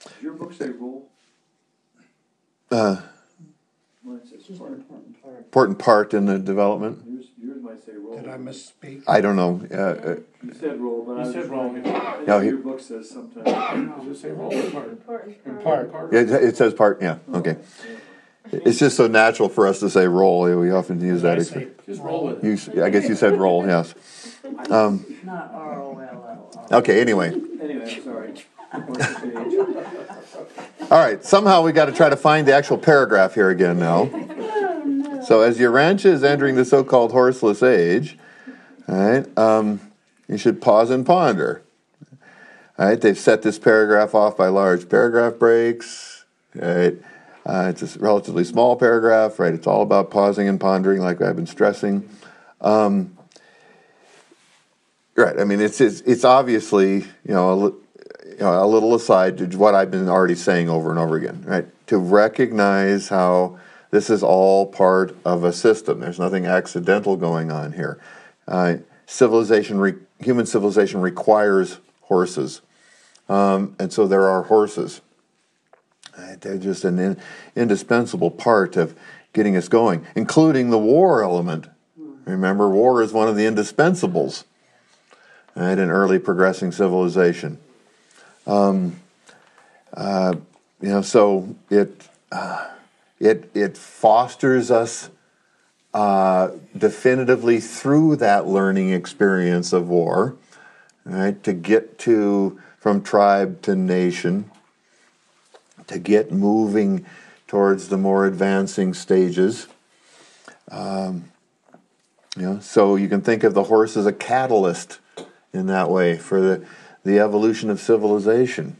Does your book say roll? Uh, Mine says It's just an part. important part. important part in the development. Yours, yours might say roll. Did I misspeak? I don't know. Uh, uh, You said roll, but You I was said just roll. wondering. I No, know he- your book says sometimes. Does it say roll or part? Important In part. part. it, it says part. Yeah. Okay. It's just so natural for us to say roll. We often use that. I exp- say Just roll with it. You, I guess you said roll. Yes. Um, Not R O L L. okay. Anyway. Anyway, I'm sorry. What's the page? All right. Somehow we got to try to find the actual paragraph here again now. So as Urantia is entering the so-called horseless age, all right, um, you should pause and ponder. All right. They've set this paragraph off by large paragraph breaks. All right. Uh, it's a relatively small paragraph, right? It's all about pausing and pondering, like I've been stressing. Um, right. I mean, it's it's, it's obviously you know, a, li- you know a little aside to what I've been already saying over and over again, right? To recognize how this is all part of a system. There's nothing accidental going on here. Uh, civilization, re- human civilization requires horses, um, and so there are horses. Right, they're just an in, indispensable part of getting us going, including the war element. Remember, war is one of the indispensables, right, in early progressing civilization. Um, uh, you know, so it uh, it it fosters us uh, definitively through that learning experience of war, right, to get to from tribe to nation, to get moving towards the more advancing stages. Um, you know, so you can think of the horse as a catalyst in that way for the, the evolution of civilization.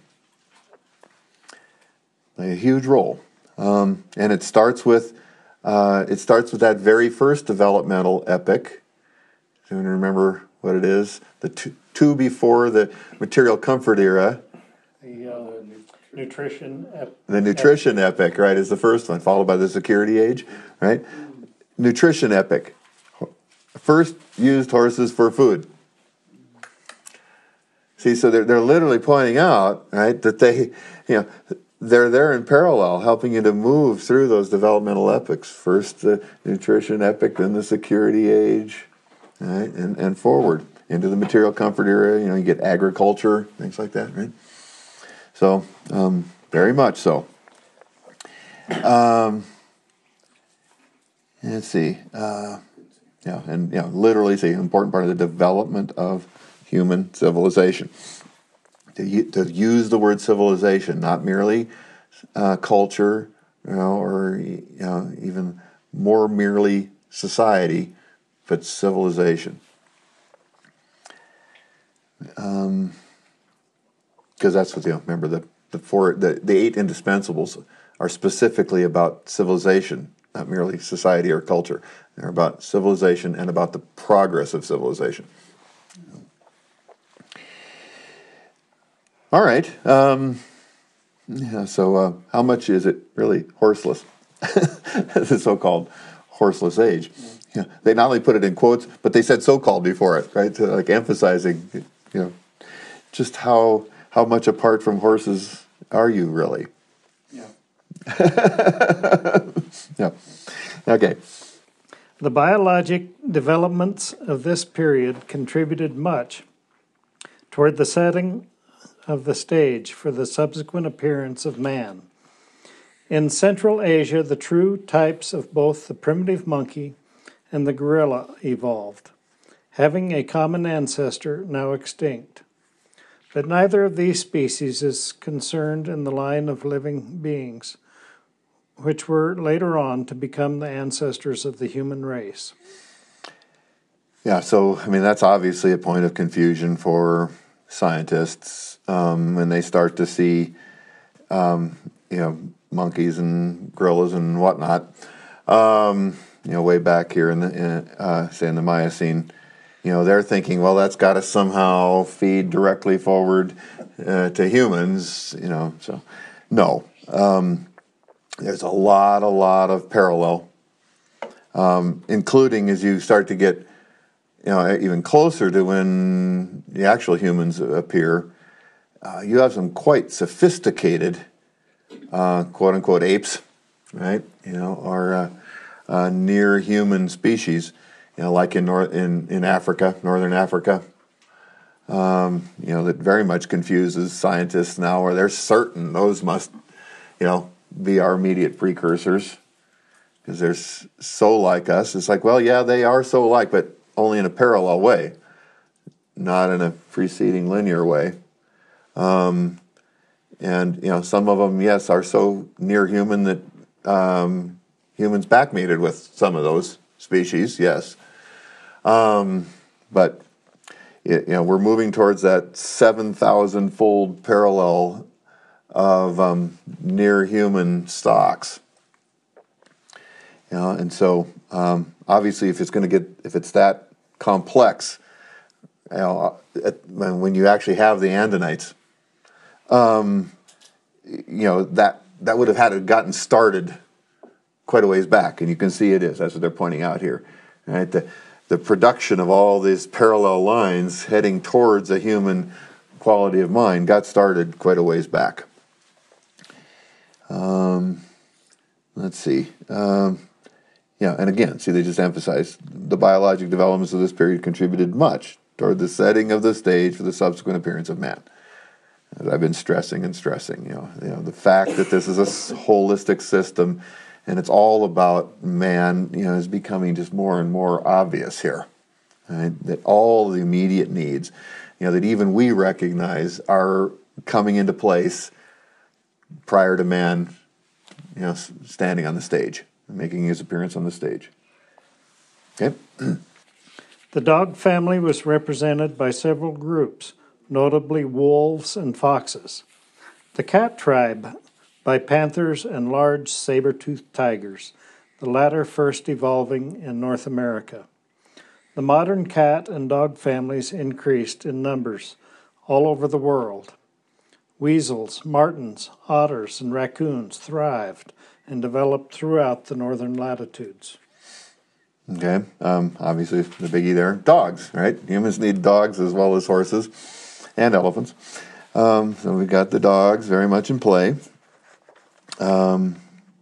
A huge role. Um, and it starts with uh, it starts with that very first developmental epic. Do you remember what it is? The two, two before the material comfort era. the uh, nutrition. Ep- The nutrition epic, right, is the first one, followed by the security age, right? Nutrition epic. First used horses for food. See, so they're, they're literally pointing out, right, that they, you know, they're there in parallel, helping you to move through those developmental epics. First the nutrition epic, then the security age, right, and, and forward into the material comfort era. You know, you get agriculture, things like that, right? So, um, very much so. Um, let's see. Uh, yeah, and you know, literally, see, important part of the development of human civilization. To, u- to use the word civilization, not merely uh, culture, you know, or you know, even more merely society, but civilization. Um. Because that's what you know, remember the the four the, the eight indispensables are specifically about civilization, not merely society or culture. They're about civilization and about the progress of civilization. All right. Um, yeah. So, uh, how much is it really horseless? The so-called horseless age. Yeah. They not only put it in quotes, but they said "so-called" before it, right? To, like emphasizing, you know, just how. How much apart from horses are you really? Yeah. Yeah. Okay. The biologic developments of this period contributed much toward the setting of the stage for the subsequent appearance of man. In Central Asia, the true types of both the primitive monkey and the gorilla evolved, having a common ancestor now extinct. But neither of these species is concerned in the line of living beings, which were later on to become the ancestors of the human race. Yeah, so, I mean, that's obviously a point of confusion for scientists um, when they start to see, um, you know, monkeys and gorillas and whatnot, um, you know, way back here in the, in, uh, say, in the Miocene. You know, they're thinking, well, that's got to somehow feed directly forward uh, to humans, you know, so no. Um, there's a lot, a lot of parallel, um, including as you start to get, you know, even closer to when the actual humans appear, uh, you have some quite sophisticated, uh, quote unquote, apes, right? You know, or uh, uh, near human species, you know, like in North in in Africa, northern Africa. Um, you know, that very much confuses scientists now, where they're certain those must, you know, be our immediate precursors, because they're s- so like us. It's like, well, yeah, they are so like, but only in a parallel way, not in a preceding linear way. Um, and, you know, some of them, yes, are so near human that um, humans backmated with some of those species, yes. Um, but, you know, we're moving towards that seven thousand fold parallel of um, near human stocks. You know, and so um, obviously, if it's going to get, if it's that complex, you know, at, when you actually have the Andonites, um, you know, that that would have had to gotten started quite a ways back, and you can see it is. That's what they're pointing out here, right? The the production of all these parallel lines heading towards a human quality of mind got started quite a ways back. Um, let's see. Um, yeah, and again, see, they just emphasize the biologic developments of this period contributed much toward the setting of the stage for the subsequent appearance of man. As I've been stressing and stressing, you know, you know, the fact that this is a holistic system and it's all about man, you know, is becoming just more and more obvious here. Right? That all the immediate needs, you know, that even we recognize are coming into place prior to man, you know, standing on the stage, making his appearance on the stage. Okay. The dog family was represented by several groups, notably wolves and foxes. The cat tribe by panthers and large saber-toothed tigers, the latter first evolving in North America. The modern cat and dog families increased in numbers all over the world. Weasels, martens, otters, and raccoons thrived and developed throughout the northern latitudes. Okay, um, obviously the biggie there, dogs, right? Humans need dogs as well as horses and elephants. Um, so we've got the dogs very much in play. Um,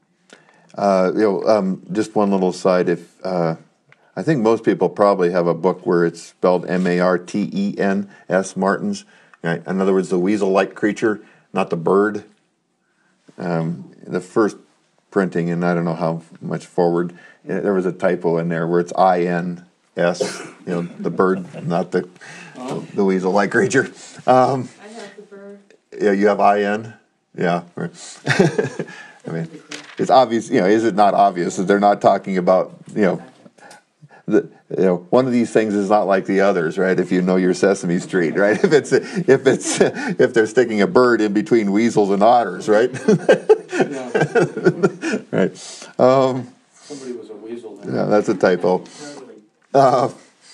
uh, you know, um, just one little side, if uh, I think most people probably have a book where it's spelled M A R T E N S, martens. Right? In other words, the weasel-like creature, not the bird. Um, the first printing, and I don't know how much forward, there was a typo in there where it's I N S, you know, the bird, not the the, the weasel-like creature. Um, I have the bird. yeah, you have I N? Yeah. I mean, it's obvious, you know, is it not obvious that they're not talking about, you know, the, you know, one of these things is not like the others, right? If you know your Sesame Street, right? If it's if it's if they're sticking a bird in between weasels and otters, right? Right. Um, Somebody was a weasel there. yeah, that's a typo. Uh,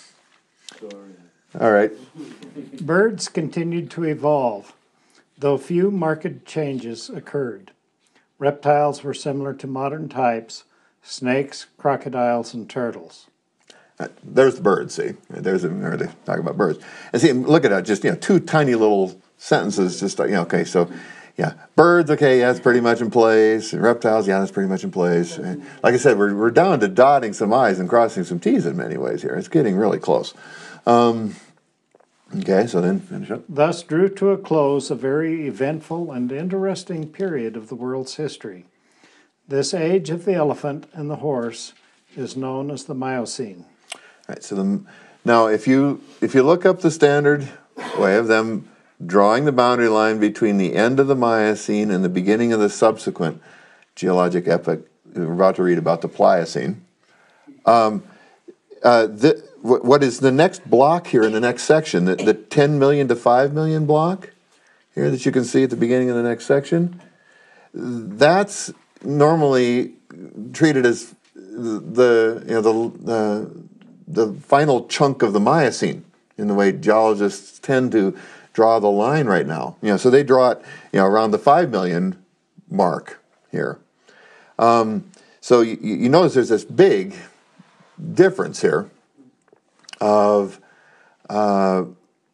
all right. Birds continued to evolve, though few marked changes occurred. Reptiles were similar to modern types: snakes, crocodiles, and turtles. There's the birds, see. There's a, where they talk about birds. And see, look at that, just, you know, two tiny little sentences, just, you know, okay, so, yeah, birds, okay, yeah, that's pretty much in place. And reptiles, yeah, that's pretty much in place. And like I said, we're, we're down to dotting some I's and crossing some T's in many ways here. It's getting really close. Um, okay, so then finish up. Thus drew to a close a very eventful and interesting period of the world's history. This age of the elephant and the horse is known as the Miocene. Right, so the, now if you if you look up the standard way of them drawing the boundary line between the end of the Miocene and the beginning of the subsequent geologic epoch, we're about to read about the Pliocene. Um, uh, the, what is the next block here in the next section, the, the ten million to five million block here that you can see at the beginning of the next section, that's normally treated as the you know the the the final chunk of the Miocene in the way geologists tend to draw the line right now. You know, so they draw it, you know, around the five million mark here. Um, so you, you notice there's this big difference here of uh,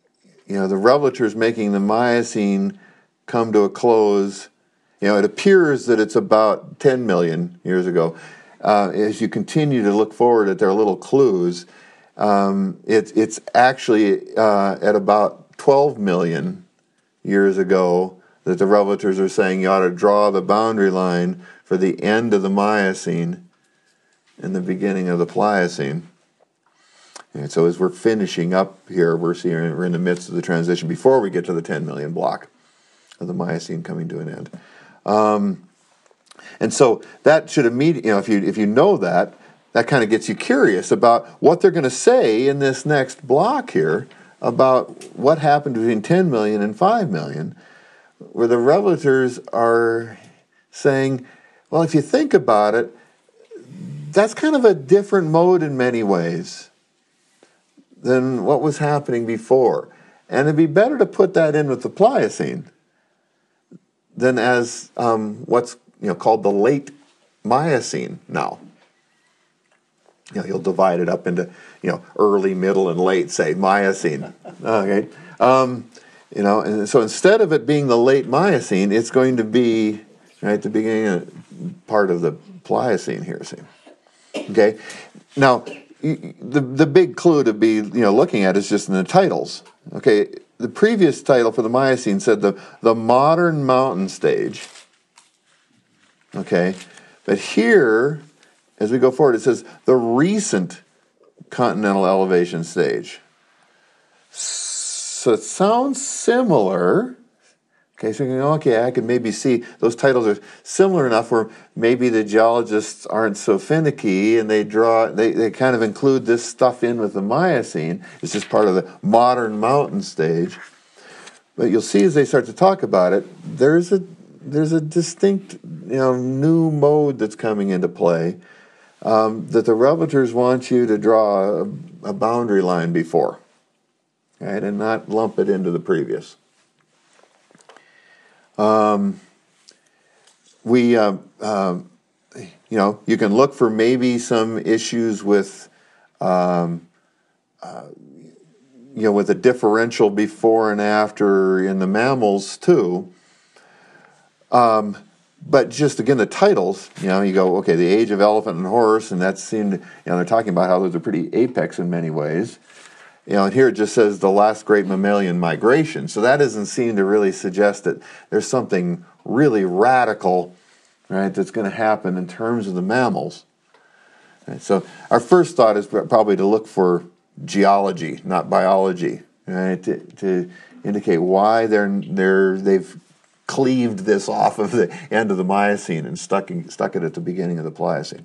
you know, the revelators making the Miocene come to a close. You know, it appears that it's about ten million years ago. Uh, as you continue to look forward at their little clues, um, it, it's actually uh, at about twelve million years ago that the revelators are saying you ought to draw the boundary line for the end of the Miocene and the beginning of the Pliocene. And so as we're finishing up here, we're seeing we're in the midst of the transition before we get to the ten million block of the Miocene coming to an end. Um, and so that should immediately, you know, if you if you know that, that kind of gets you curious about what they're going to say in this next block here about what happened between ten million and five million, where the revelators are saying, well, if you think about it, that's kind of a different mode in many ways than what was happening before. And it'd be better to put that in with the Pliocene than as um, what's you know called the late Miocene now. You know, you'll divide it up into you know early, middle, and late, say Miocene. Okay, um, you know, and so instead of it being the late Miocene, it's going to be right at the beginning of, part of the Pliocene here. See, okay, now the the big clue to be you know looking at is just in the titles. Okay, the previous title for the Miocene said the the modern mountain stage. Okay, but here, as we go forward, it says the recent continental elevation stage. So it sounds similar. Okay, so you can, okay, I can maybe see those titles are similar enough where maybe the geologists aren't so finicky and they draw, they, they kind of include this stuff in with the Miocene. It's just part of the modern mountain stage. But you'll see as they start to talk about it, there's a there's a distinct, you know, new mode that's coming into play um, that the revelators want you to draw a, a boundary line before, right, and not lump it into the previous. Um, we, uh, uh, you know, you can look for maybe some issues with, um, uh, you know, with a differential before and after in the mammals too. Um, but just again, the titles, you know, you go, okay, the age of elephant and horse, and that seemed, you know, they're talking about how those are pretty apex in many ways. You know, and here it just says the last great mammalian migration. So that doesn't seem to really suggest that there's something really radical, right, that's going to happen in terms of the mammals. Right, so our first thought is probably to look for geology, not biology, right, to, to indicate why they're they're they've cleaved this off of the end of the Miocene and stuck stuck it at the beginning of the Pliocene.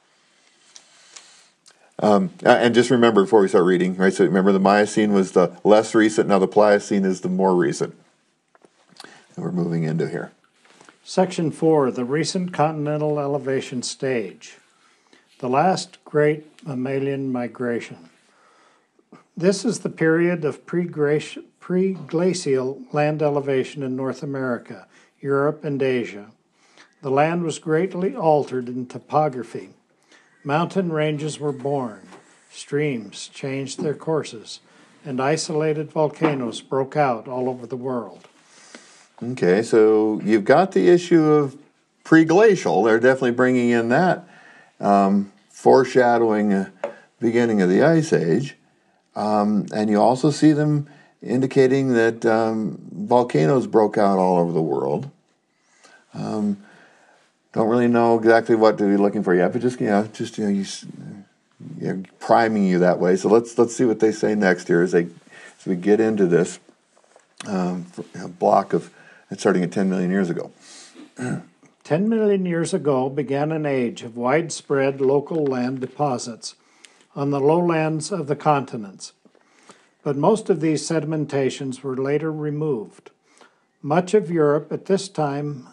Um, and just remember before we start reading, right? So remember the Miocene was the less recent, now the Pliocene is the more recent. And we're moving into here. Section four, the recent continental elevation stage. The last great mammalian migration. This is the period of pre-glacial land elevation in North America, Europe, and Asia. The land was greatly altered in topography. Mountain ranges were born, streams changed their courses, and isolated volcanoes broke out all over the world. Okay, so you've got the issue of pre-glacial. They're definitely bringing in that, um, foreshadowing the beginning of the Ice Age. Um, and you also see them indicating that um, volcanoes broke out all over the world. Um, don't really know exactly what to be looking for yet, but just you know, just you know, you, you're priming you that way. So let's let's see what they say next here as they as we get into this um, block of starting at ten million years ago. Ten million years ago began an age of widespread local land deposits on the lowlands of the continents. But most of these sedimentations were later removed. Much of Europe at this time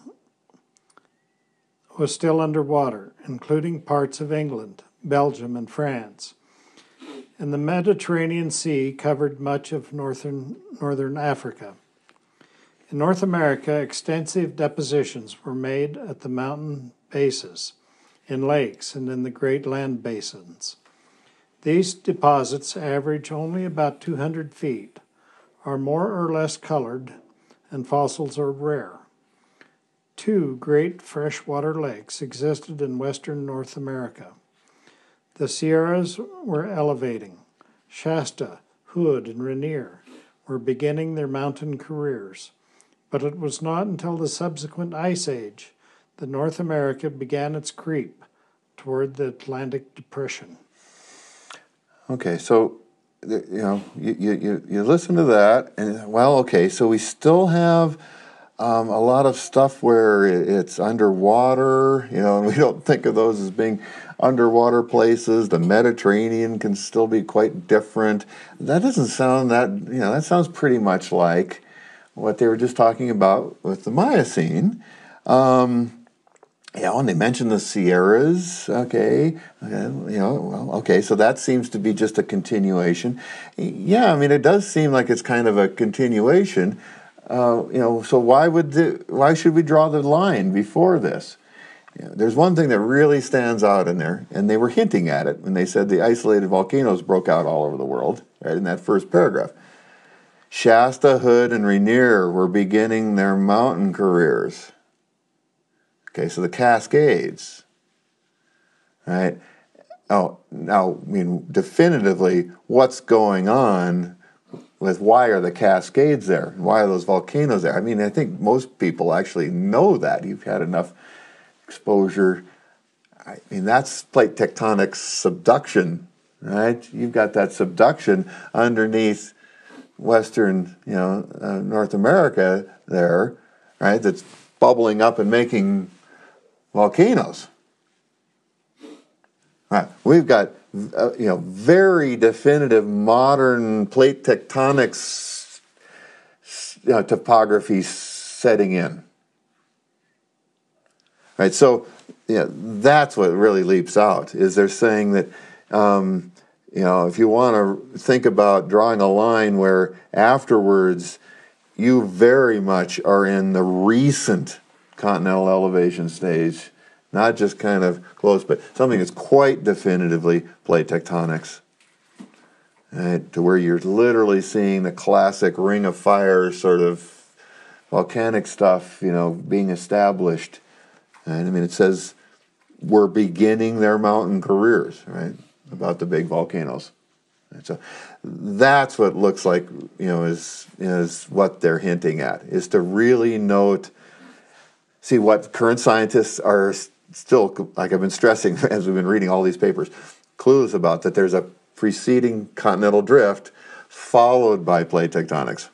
was still underwater, including parts of England, Belgium, and France. And the Mediterranean Sea covered much of northern, northern Africa. In North America, extensive depositions were made at the mountain bases, in lakes, and in the great land basins. These deposits average only about two hundred feet, are more or less colored, and fossils are rare. Two great freshwater lakes existed in western North America. The Sierras were elevating. Shasta, Hood, and Rainier were beginning their mountain careers. But it was not until the subsequent Ice Age that North America began its creep toward the Atlantic Depression. Okay, so you know you you you listen to that, and well, okay, so we still have um, a lot of stuff where it's underwater, you know, and we don't think of those as being underwater places. The Mediterranean can still be quite different. That doesn't sound that, you know, that sounds pretty much like what they were just talking about with the Miocene. Um, you know, and they mentioned the Sierras, okay, okay, you know, well, okay, so that seems to be just a continuation. Yeah, I mean, it does seem like it's kind of a continuation. Uh, you know, so why would the, why should we draw the line before this? You know, there's one thing that really stands out in there, and they were hinting at it when they said the isolated volcanoes broke out all over the world, right, in that first paragraph. Shasta, Hood, and Rainier were beginning their mountain careers. Okay, so the Cascades, right? Oh, now, I mean, definitively, what's going on with why are the Cascades there? Why are those volcanoes there? I mean, I think most people actually know that. You've had enough exposure. I mean, that's plate tectonic subduction, right? You've got that subduction underneath western, you know, uh, North America there, right? That's bubbling up and making volcanoes. Right. We've got, uh, you know, very definitive modern plate tectonics, you know, topography setting in. Right. So, yeah, that's what really leaps out. Is they're saying that, um, you know, if you want to think about drawing a line where afterwards you very much are in the recent continental elevation stage, not just kind of close, but something that's quite definitively plate tectonics, right, to where you're literally seeing the classic ring of fire sort of volcanic stuff, you know, being established. And I mean, it says we're beginning their mountain careers, right, about the big volcanoes. And so that's what looks like, you know, is is what they're hinting at, is to really note, see what current scientists are still, like I've been stressing as we've been reading all these papers, clues about, that there's a preceding continental drift followed by plate tectonics.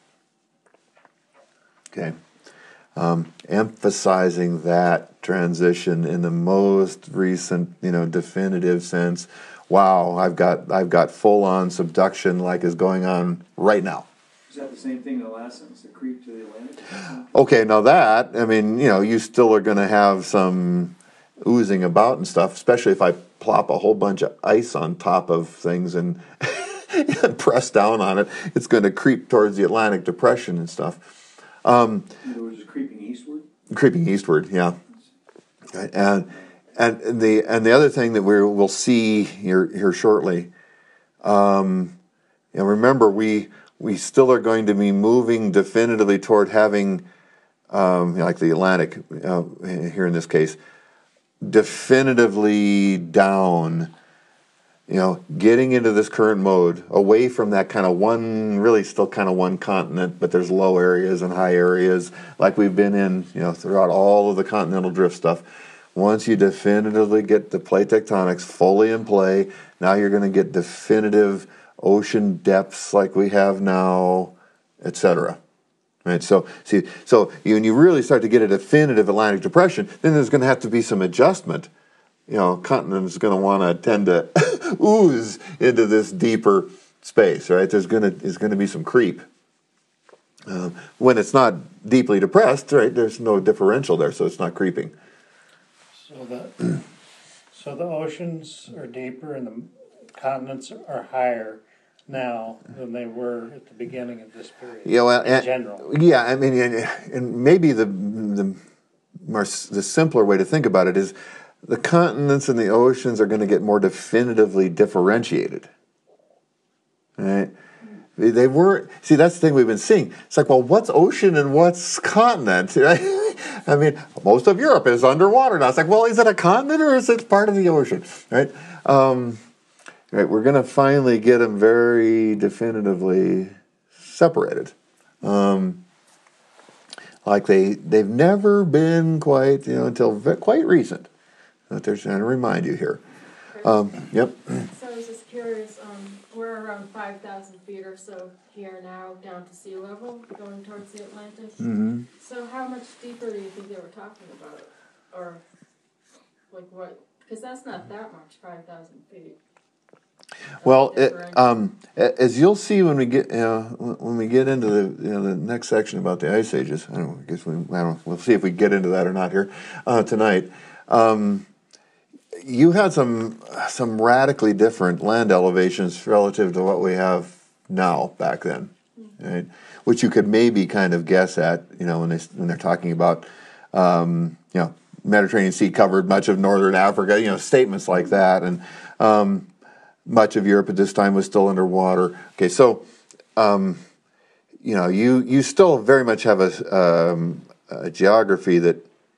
Okay. Um, emphasizing that transition in the most recent, you know, definitive sense. Wow, I've got I've got full-on subduction like is going on right now. Is that the same thing in the last sentence, the creep to the Atlantic? Okay, now that, I mean, you know, you still are going to have some oozing about and stuff, especially if I plop a whole bunch of ice on top of things and, and press down on it. It's going to creep towards the Atlantic Depression and stuff. Um, in other words, creeping eastward? Creeping eastward, yeah. And and the and the other thing that we will see here here shortly, um, you know, remember we we still are going to be moving definitively toward having, um, like the Atlantic uh, here in this case, definitively down. You know, getting into this current mode, away from that kind of one, really still kind of one continent, but there's low areas and high areas, like we've been in, you know, throughout all of the continental drift stuff. Once you definitively get the plate tectonics fully in play, now you're going to get definitive ocean depths like we have now, et cetera. Right? So, see, so when you really start to get a definitive Atlantic Depression, then there's going to have to be some adjustment. You know, continent is going to want to tend to ooze into this deeper space, right? There's going to there's going to be some creep. Um, when it's not deeply depressed, right? There's no differential there, so it's not creeping. So the so the oceans are deeper and the continents are higher now than they were at the beginning of this period. Yeah, well, in and, general. Yeah, I mean, and, and maybe the the more the simpler way to think about it is, the continents and the oceans are going to get more definitively differentiated, right? They weren't. See, that's the thing we've been seeing. It's like, well, what's ocean and what's continent? Right? I mean, most of Europe is underwater now. It's like, well, is it a continent or is it part of the ocean? Right? Um, right. We're going to finally get them very definitively separated. Um, like they they've never been quite, you know, until ve- quite recent. But they're trying to remind you here. Um, yep. So I was just curious, um, we're around five thousand feet or so here now, down to sea level, going towards the Atlantic. Mm-hmm. So how much deeper do you think they were talking about? Or, like what, because that's not that much, five thousand feet. Well, it, um, as you'll see when we get, you know, when we get into the, you know, the next section about the ice ages, I don't know, I guess we, I don't, we'll see if we get into that or not here uh, tonight. Um, you had some some radically different land elevations relative to what we have now back then, right? Which you could maybe kind of guess at, you know, when they when they're talking about, um, you know, Mediterranean Sea covered much of northern Africa, you know, statements like that, and um, much of Europe at this time was still underwater. Okay, so um, you know, you you still very much have a, um, a geography that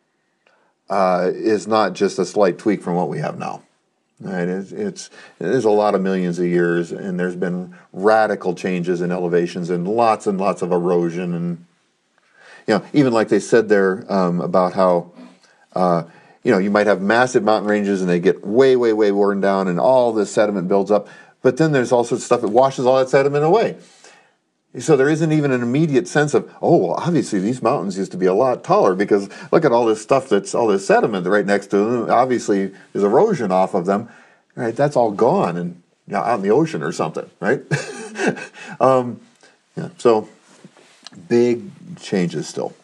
uh, is not just a slight tweak from what we have now. Right? It's, it's there's a lot of millions of years, and there's been radical changes in elevations and lots and lots of erosion, and you know, even like they said there um, about how. Uh, You know, you might have massive mountain ranges and they get way, way, way worn down and all this sediment builds up. But then there's also stuff that washes all that sediment away. So there isn't even an immediate sense of, oh, well, obviously these mountains used to be a lot taller because look at all this stuff that's all this sediment right next to them. Obviously there's erosion off of them. Right? That's all gone and you know, out in the ocean or something, right? um, yeah, so big changes still.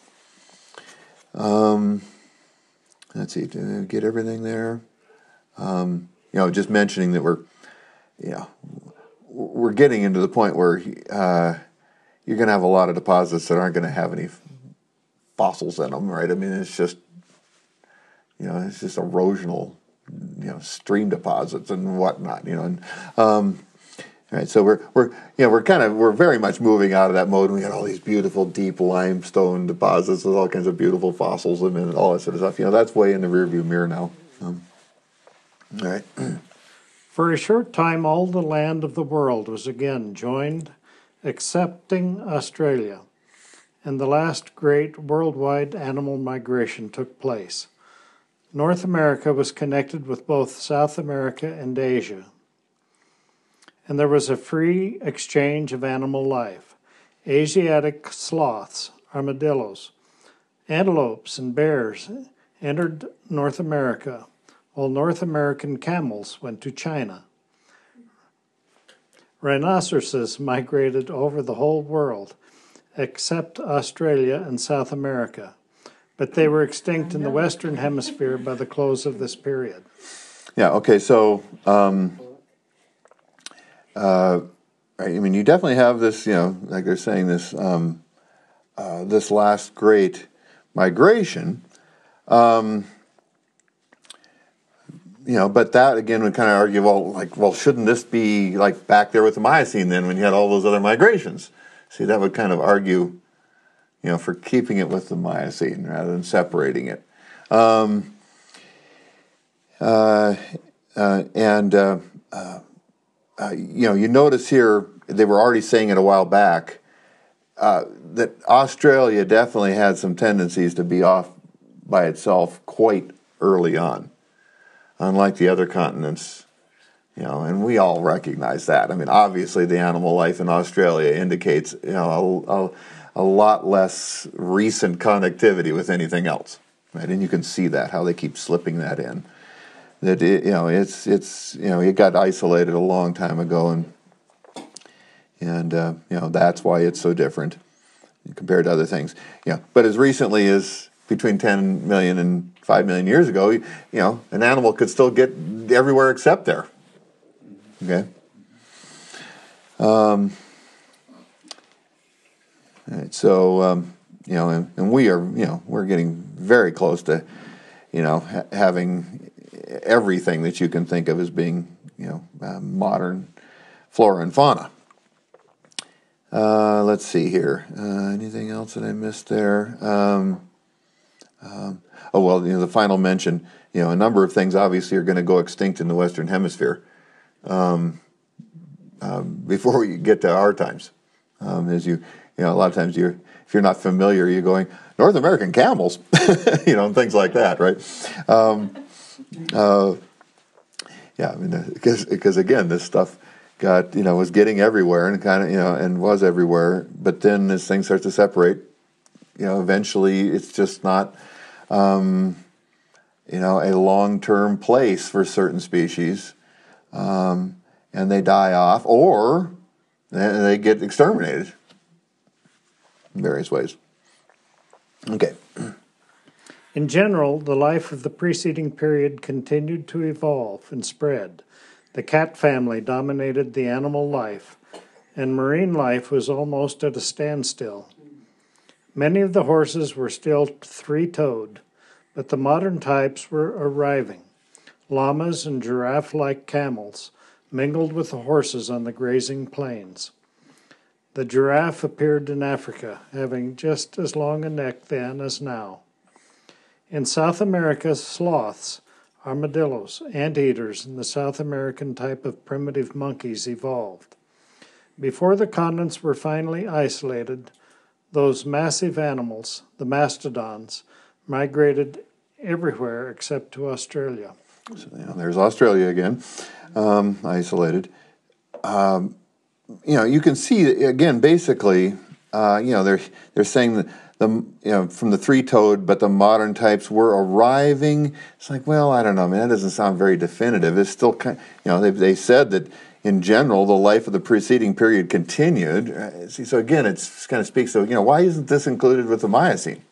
Um... Let's see, did I get everything there? Um, you know, just mentioning that we're, you know, we're getting into the point where uh, you're going to have a lot of deposits that aren't going to have any fossils in them, right? I mean, it's just, you know, it's just erosional, you know, stream deposits and whatnot, you know. And, um, right, so we're we're you know we're kind of we're very much moving out of that mode. We got all these beautiful deep limestone deposits with all kinds of beautiful fossils in it and all that sort of stuff. You know, that's way in the rearview mirror now. Um, all right. For a short time, all the land of the world was again joined, excepting Australia, and the last great worldwide animal migration took place. North America was connected with both South America and Asia, and there was a free exchange of animal life. Asiatic sloths, armadillos, antelopes, and bears entered North America, while North American camels went to China. Rhinoceroses migrated over the whole world, except Australia and South America, but they were extinct in the Western Hemisphere by the close of this period. Yeah, okay, so... Um, Uh, I mean, you definitely have this, you know, like they're saying, this um, uh, this last great migration, um, you know, but that again would kind of argue, well, like, well, shouldn't this be like back there with the Miocene then when you had all those other migrations? See, that would kind of argue, you know, for keeping it with the Miocene rather than separating it. Um, uh, uh, and uh, uh, Uh, you know, you notice here, they were already saying it a while back, uh, that Australia definitely had some tendencies to be off by itself quite early on, unlike the other continents, you know, and we all recognize that. I mean, obviously the animal life in Australia indicates, you know, a, a, a lot less recent connectivity with anything else, right? And you can see that, how they keep slipping that in. That it, you know, it's it's you know, it got isolated a long time ago, and and uh, you know, that's why it's so different compared to other things. Yeah, but as recently as between ten million and five million years ago, you know, an animal could still get everywhere except there. Okay. Um. All right, so um, you know, and, and we are, you know, we're getting very close to, you know, ha- having everything that you can think of as being, you know, uh, modern flora and fauna. Uh, let's see here. Uh, anything else that I missed there? Um, um, oh, well, you know, the final mention, you know, a number of things obviously are going to go extinct in the Western Hemisphere um, um, before we get to our times. Um, as you, you know, a lot of times you're, if you're not familiar, you're going, North American camels, you know, and things like that, right? Um, uh, yeah, I mean, because, because again, this stuff got, you know, was getting everywhere and kind of, you know, and was everywhere. But then as things start to separate, you know, eventually it's just not, um, you know, a long-term place for certain species. Um, and they die off or they get exterminated in various ways. Okay. In general, the life of the preceding period continued to evolve and spread. The cat family dominated the animal life, and marine life was almost at a standstill. Many of the horses were still three-toed, but the modern types were arriving. Llamas and giraffe-like camels mingled with the horses on the grazing plains. The giraffe appeared in Africa, having just as long a neck then as now. In South America, sloths, armadillos, anteaters, and the South American type of primitive monkeys evolved. Before the continents were finally isolated, those massive animals, the mastodons, migrated everywhere except to Australia. So, you know, there's Australia again, um, isolated. Um, you know, you can see again. Basically, uh, you know, they're they're saying that the you know from the three-toed, but the modern types were arriving. It's like, well, I don't know, man. That doesn't sound very definitive. It's still kind. You know, they they said that in general the life of the preceding period continued. Uh, see, so again, it's kind of speaks of you know why isn't this included with the Miocene?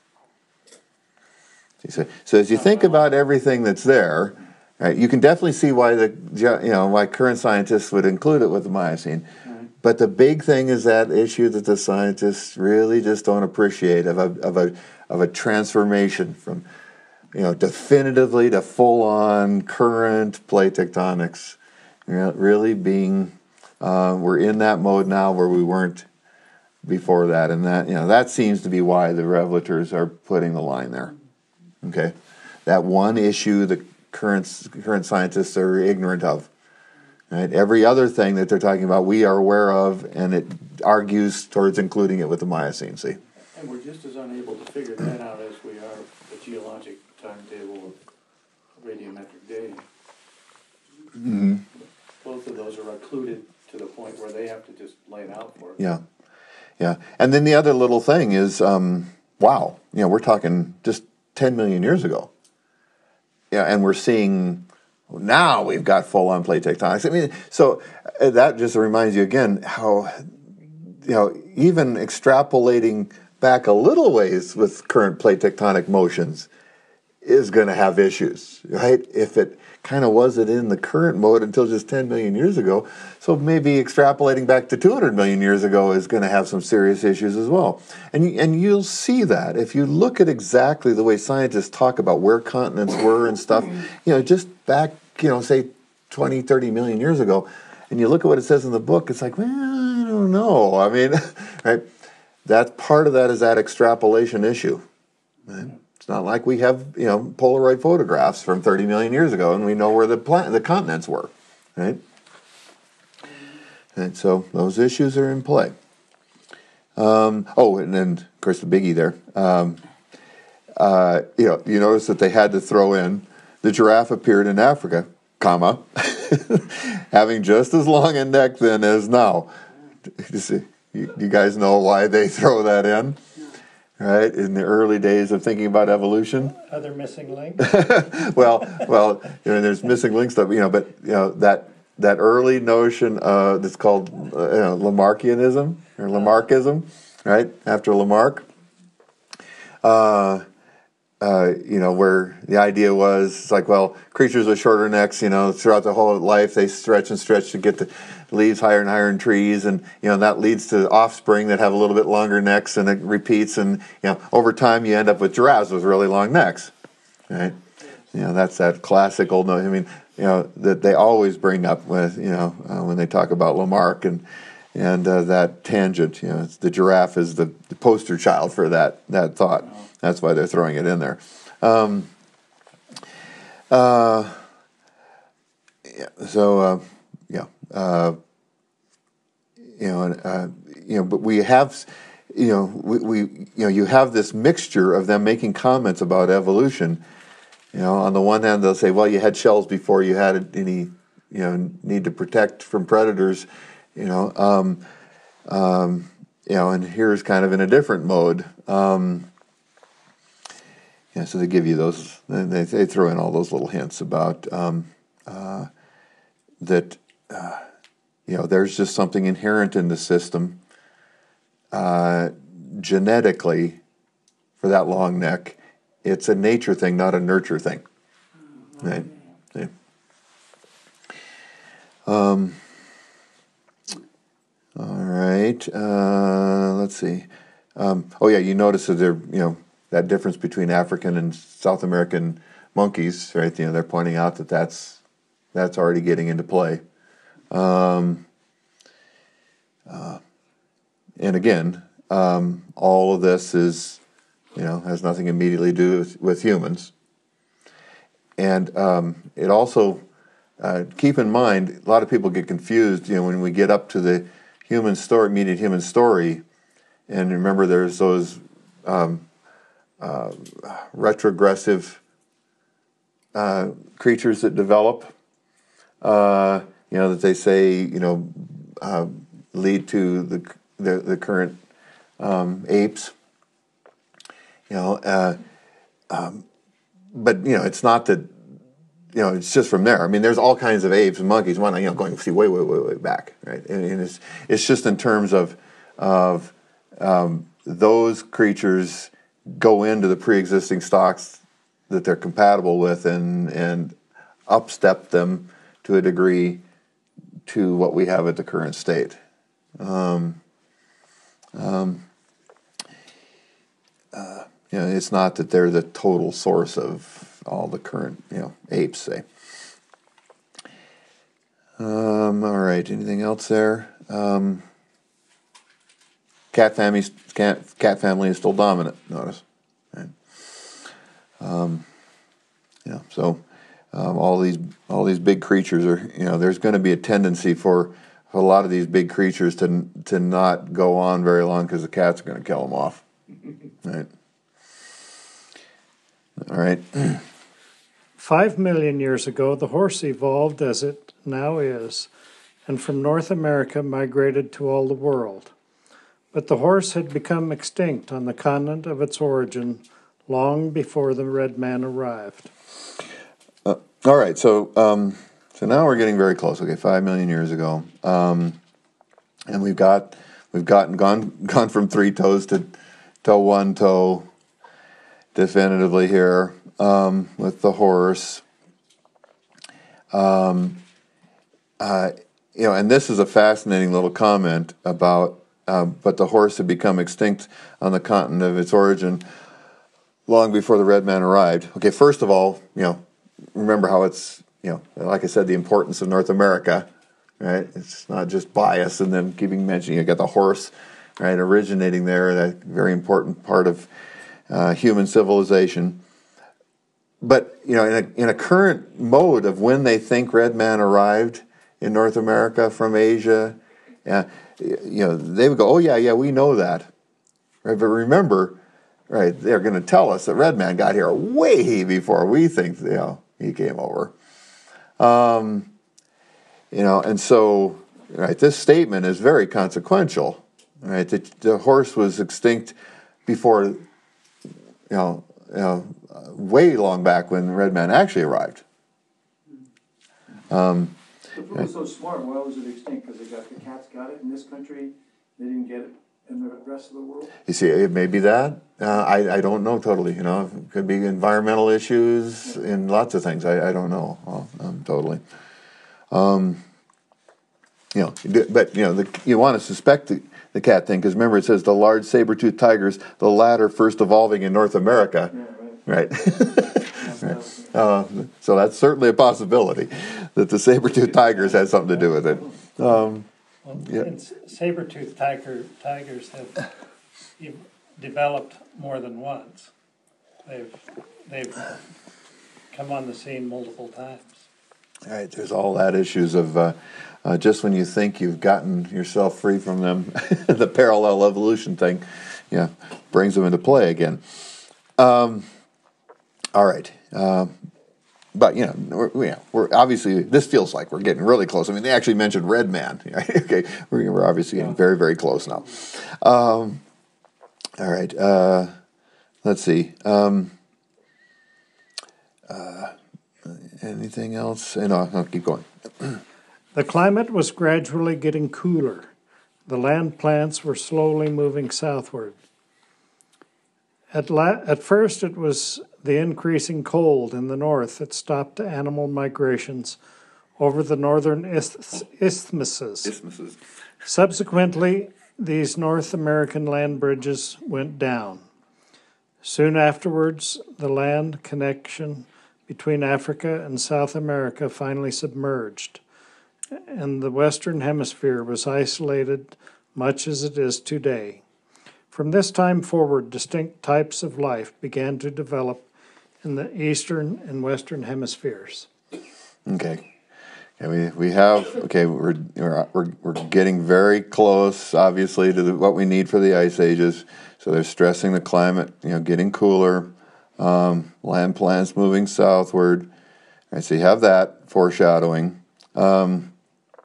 So, so as you think about everything that's there, right, you can definitely see why the you know why current scientists would include it with the Miocene. Right. But the big thing is that issue that the scientists really just don't appreciate of a of a of a transformation from you know definitively to full on current plate tectonics. You know, really being uh, we're in that mode now where we weren't before that, and that you know that seems to be why the revelators are putting the line there. Okay, that one issue that current current scientists are ignorant of. Right, every other thing that they're talking about, we are aware of, and it argues towards including it with the Miocene. See, and we're just as unable to figure that out as we are the geologic timetable of radiometric dating. Mm-hmm. Both of those are occluded to the point where they have to just lay it out for us. Yeah, yeah, and then the other little thing is, um, wow, you know, we're talking just ten million years ago. Yeah, and we're seeing now we've got full-on plate tectonics. I mean, so uh, that just reminds you again how, you know, even extrapolating back a little ways with current plate tectonic motions is going to have issues, right? If it kind of wasn't in the current mode until just ten million years ago, so maybe extrapolating back to two hundred million years ago is going to have some serious issues as well. And and you'll see that if you look at exactly the way scientists talk about where continents were and stuff, you know, just back, you know, say twenty, thirty million years ago, and you look at what it says in the book, it's like, well, I don't know. I mean, right? That part of that is that extrapolation issue, right? It's not like we have, you know, Polaroid photographs from thirty million years ago and we know where the pla- the continents were, right? And so those issues are in play. Um, oh, and then, of course, the biggie there. Um, uh, you know, you notice that they had to throw in the giraffe appeared in Africa, comma, having just as long a neck then as now. You, see, you, you guys know why they throw that in? Right, in the early days of thinking about evolution. Other missing link? well, well, you know, there's missing link stuff, you know, but you know that that early notion uh, that's called uh, you know, Lamarckianism or Lamarckism, right? After Lamarck, uh, uh, you know, where the idea was it's like, well, creatures with shorter necks, you know, throughout the whole life they stretch and stretch to get the leaves higher and higher in trees, and you know that leads to offspring that have a little bit longer necks, and it repeats, and you know over time you end up with giraffes with really long necks, right? You know that's that classic old. I mean, you know that they always bring up with you know uh, when they talk about Lamarck, and and uh, that tangent. You know, it's, the giraffe is the, the poster child for that that thought. That's why they're throwing it in there. Um, uh, yeah, so uh, yeah, uh, you know, uh, you know, but we have. You know, we, we, you know, you have this mixture of them making comments about evolution. You know, on the one hand, they'll say, "Well, you had shells before you had any, you know, need to protect from predators." You know, um, um, you know, and here's kind of in a different mode. Um, yeah, so they give you those. They they throw in all those little hints about um, uh, that. Uh, you know, there's just something inherent in the system. Uh, genetically, for that long neck, it's a nature thing, not a nurture thing. Right? Yeah. Um, all right. Uh, let's see. Um, oh yeah, you notice that there, you know, that difference between African and South American monkeys, right? You know, they're pointing out that that's that's already getting into play. Um, uh, And again, um, all of this is, you know, has nothing immediately to do with, with humans. And um, it also, uh, keep in mind, a lot of people get confused, you know, when we get up to the human story, immediate human story, and remember there's those um, uh, retrogressive uh, creatures that develop, uh, you know, that they say, you know, uh, lead to the The, the current um, apes, you know, uh, um, but you know, it's not that, you know, it's just from there. I mean, there's all kinds of apes and monkeys. One, you know, going see way, way, way, way back, right? And, and it's it's just in terms of of um, those creatures go into the pre-existing stocks that they're compatible with, and and upstep them to a degree to what we have at the current state. Um, Um, uh, you know, it's not that they're the total source of all the current, you know, apes, say. Um, all right, anything else there? Um, cat family, cat, cat family is still dominant, notice. Right? Um, you know, so um, all these all these big creatures are, you know, there's going to be a tendency for a lot of these big creatures to to not go on very long because the cats are going to kill them off. Right. All right. Five million years ago, the horse evolved as it now is, and from North America migrated to all the world. But the horse had become extinct on the continent of its origin long before the red man arrived. Uh, all right, so um, so now we're getting very close. Okay, five million years ago, um, and we've got we've gotten gone gone from three toes to to one toe, definitively here um, with the horse. Um, uh, you know, and this is a fascinating little comment about, uh, but the horse had become extinct on the continent of its origin long before the red man arrived. Okay, first of all, you know, remember how it's, you know, like I said, the importance of North America, right? It's not just bias and then keeping mentioning you got the horse, right, originating there, that very important part of uh, human civilization. But, you know, in a, in a current mode of when they think red man arrived in North America from Asia, uh, you know, they would go, oh, yeah, yeah, we know that. Right? But remember, right, they're going to tell us that red man got here way before we think, you know, he came over. Um, you know, and so, right, this statement is very consequential. Right, the, the horse was extinct before, you know, you know, way long back when red man actually arrived. Um, If it was so smart, why was it extinct? Because they got the cats got it in this country, they didn't get it in the rest of the world. You see, it may be that. Uh, I I don't know totally. You know, it could be environmental issues and lots of things. I, I don't know well, um, totally. Um, you know, but you know, the, you want to suspect the, the cat thing because remember it says the large saber-toothed tigers, the latter first evolving in North America. Yeah, right. right. Right. Uh, so that's certainly a possibility that the saber-toothed tigers had something to do with it. Um, Well, Yep. and s- saber-toothed tiger, tigers have ev- developed more than once. They've they've come on the scene multiple times. All right, there's all that issues of uh, uh, just when you think you've gotten yourself free from them, the parallel evolution thing, yeah, brings them into play again. Um, all right, uh, but you know, we're, you know, we're obviously this feels like we're getting really close. I mean, they actually mentioned Red Man. Right? Okay, we're, we're obviously getting very, very close now. Um, all right, uh, let's see. Um, uh, anything else? No, I'll keep going. The climate was gradually getting cooler. The land plants were slowly moving southward. At, la- at first, it was the increasing cold in the north that stopped animal migrations over the northern isth- isthmuses. Isthmuses. Subsequently, these North American land bridges went down. Soon afterwards, the land connection between Africa and South America finally submerged, and the Western Hemisphere was isolated much as it is today. From this time forward, distinct types of life began to develop in the Eastern and Western Hemispheres. Okay. Okay, we, we have, okay, we're, we're, we're, we're getting very close, obviously, to the, what we need for the ice ages. So they're stressing the climate, you know, getting cooler, um, land plants moving southward. All right, so you have that foreshadowing. Um,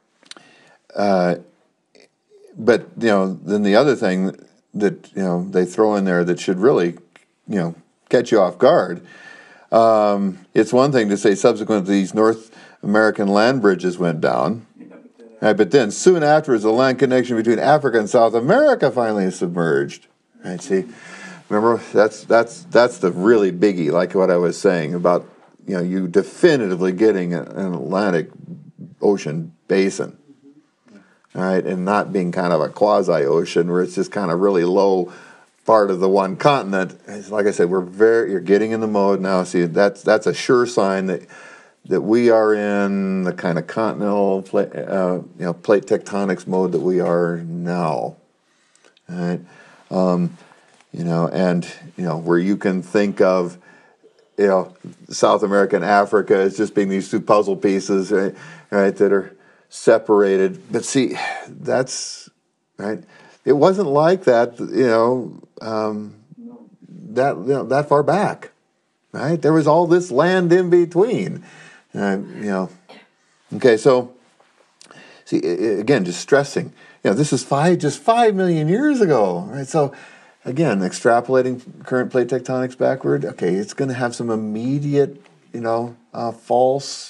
uh, but, you know, then the other thing that, you know, they throw in there that should really, you know, catch you off guard. Um, it's one thing to say subsequent to these North American land bridges went down, right, but then soon afterwards the land connection between Africa and South America finally submerged. Right, see, remember that's that's that's the really biggie, like what I was saying about, you know, you definitively getting an Atlantic Ocean basin, all right, and not being kind of a quasi ocean where it's just kind of really low part of the one continent. It's like I said, we're very you're getting in the mode now. See, that's that's a sure sign that that we are in the kind of continental plate, uh, you know, plate tectonics mode that we are now. All right, um, you know, and you know where you can think of, you know, South America and Africa as just being these two puzzle pieces, right, right that are separated. But see, that's right. It wasn't like that, you know, um, that you know, that far back, right? There was all this land in between, uh, you know. Okay, so see again, just stressing, you know, this is five just five million years ago, right? So again, extrapolating current plate tectonics backward, okay, it's going to have some immediate, you know, uh, false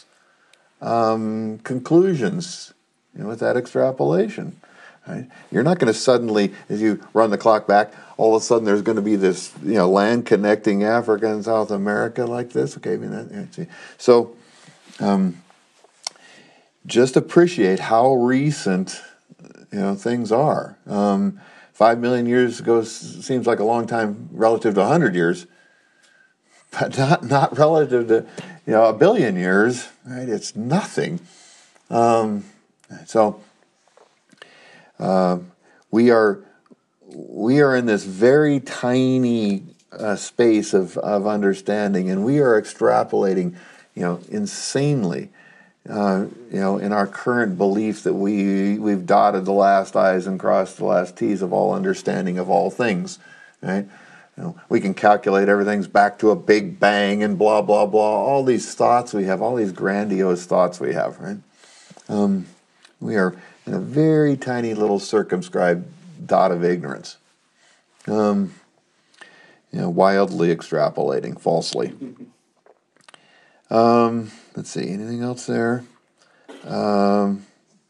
um, conclusions, you know, with that extrapolation. Right? You're not going to suddenly, as you run the clock back, all of a sudden there's going to be this, you know, land connecting Africa and South America like this. Okay, I mean, that, see. So um, just appreciate how recent, you know, things are. Um, five million years ago seems like a long time relative to a hundred years, but not not relative to, you know, a billion years. Right? It's nothing. Um, so. Uh, we are we are in this very tiny uh, space of, of understanding, and we are extrapolating, you know, insanely, uh, you know, in our current belief that we we've dotted the last I's and crossed the last T's of all understanding of all things, right? You know, we can calculate everything's back to a big bang and blah blah blah. All these thoughts we have, all these grandiose thoughts we have, right? Um, we are in a very tiny little circumscribed dot of ignorance. Um, you know, wildly extrapolating falsely. Um, let's see, anything else there? Um,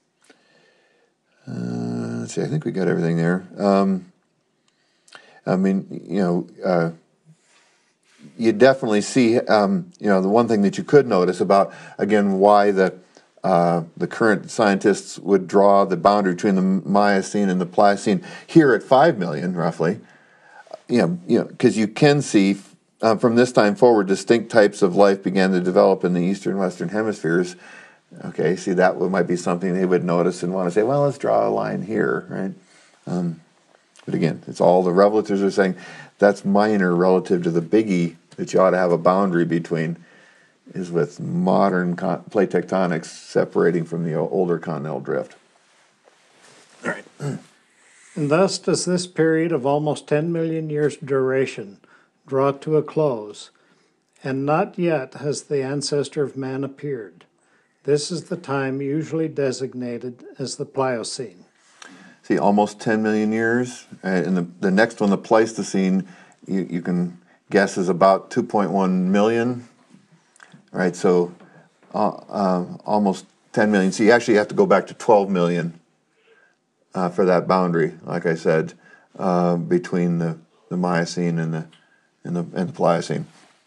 uh, let's see, I think we got everything there. Um, I mean, you know, uh, you definitely see, um, you know, the one thing that you could notice about, again, why the Uh, the current scientists would draw the boundary between the Miocene and the Pliocene here at five million, roughly. You know, you know, because you can see uh, from this time forward, distinct types of life began to develop in the eastern and western hemispheres. Okay, see, that would, might be something they would notice and want to say, well, let's draw a line here, right? Um, but again, it's all the revelators are saying that's minor relative to the biggie that you ought to have a boundary between, is with modern con- plate tectonics separating from the older continental drift. All right. And thus does this period of almost ten million years duration draw to a close, and not yet has the ancestor of man appeared. This is the time usually designated as the Pliocene. See, almost ten million years. Uh, and the, the next one, the Pleistocene, you, you can guess is about two point one million. Right, so uh, uh, almost ten million. So you actually have to go back to twelve million uh, for that boundary, like I said, uh, between the, the Miocene and the, and the, and the Pliocene.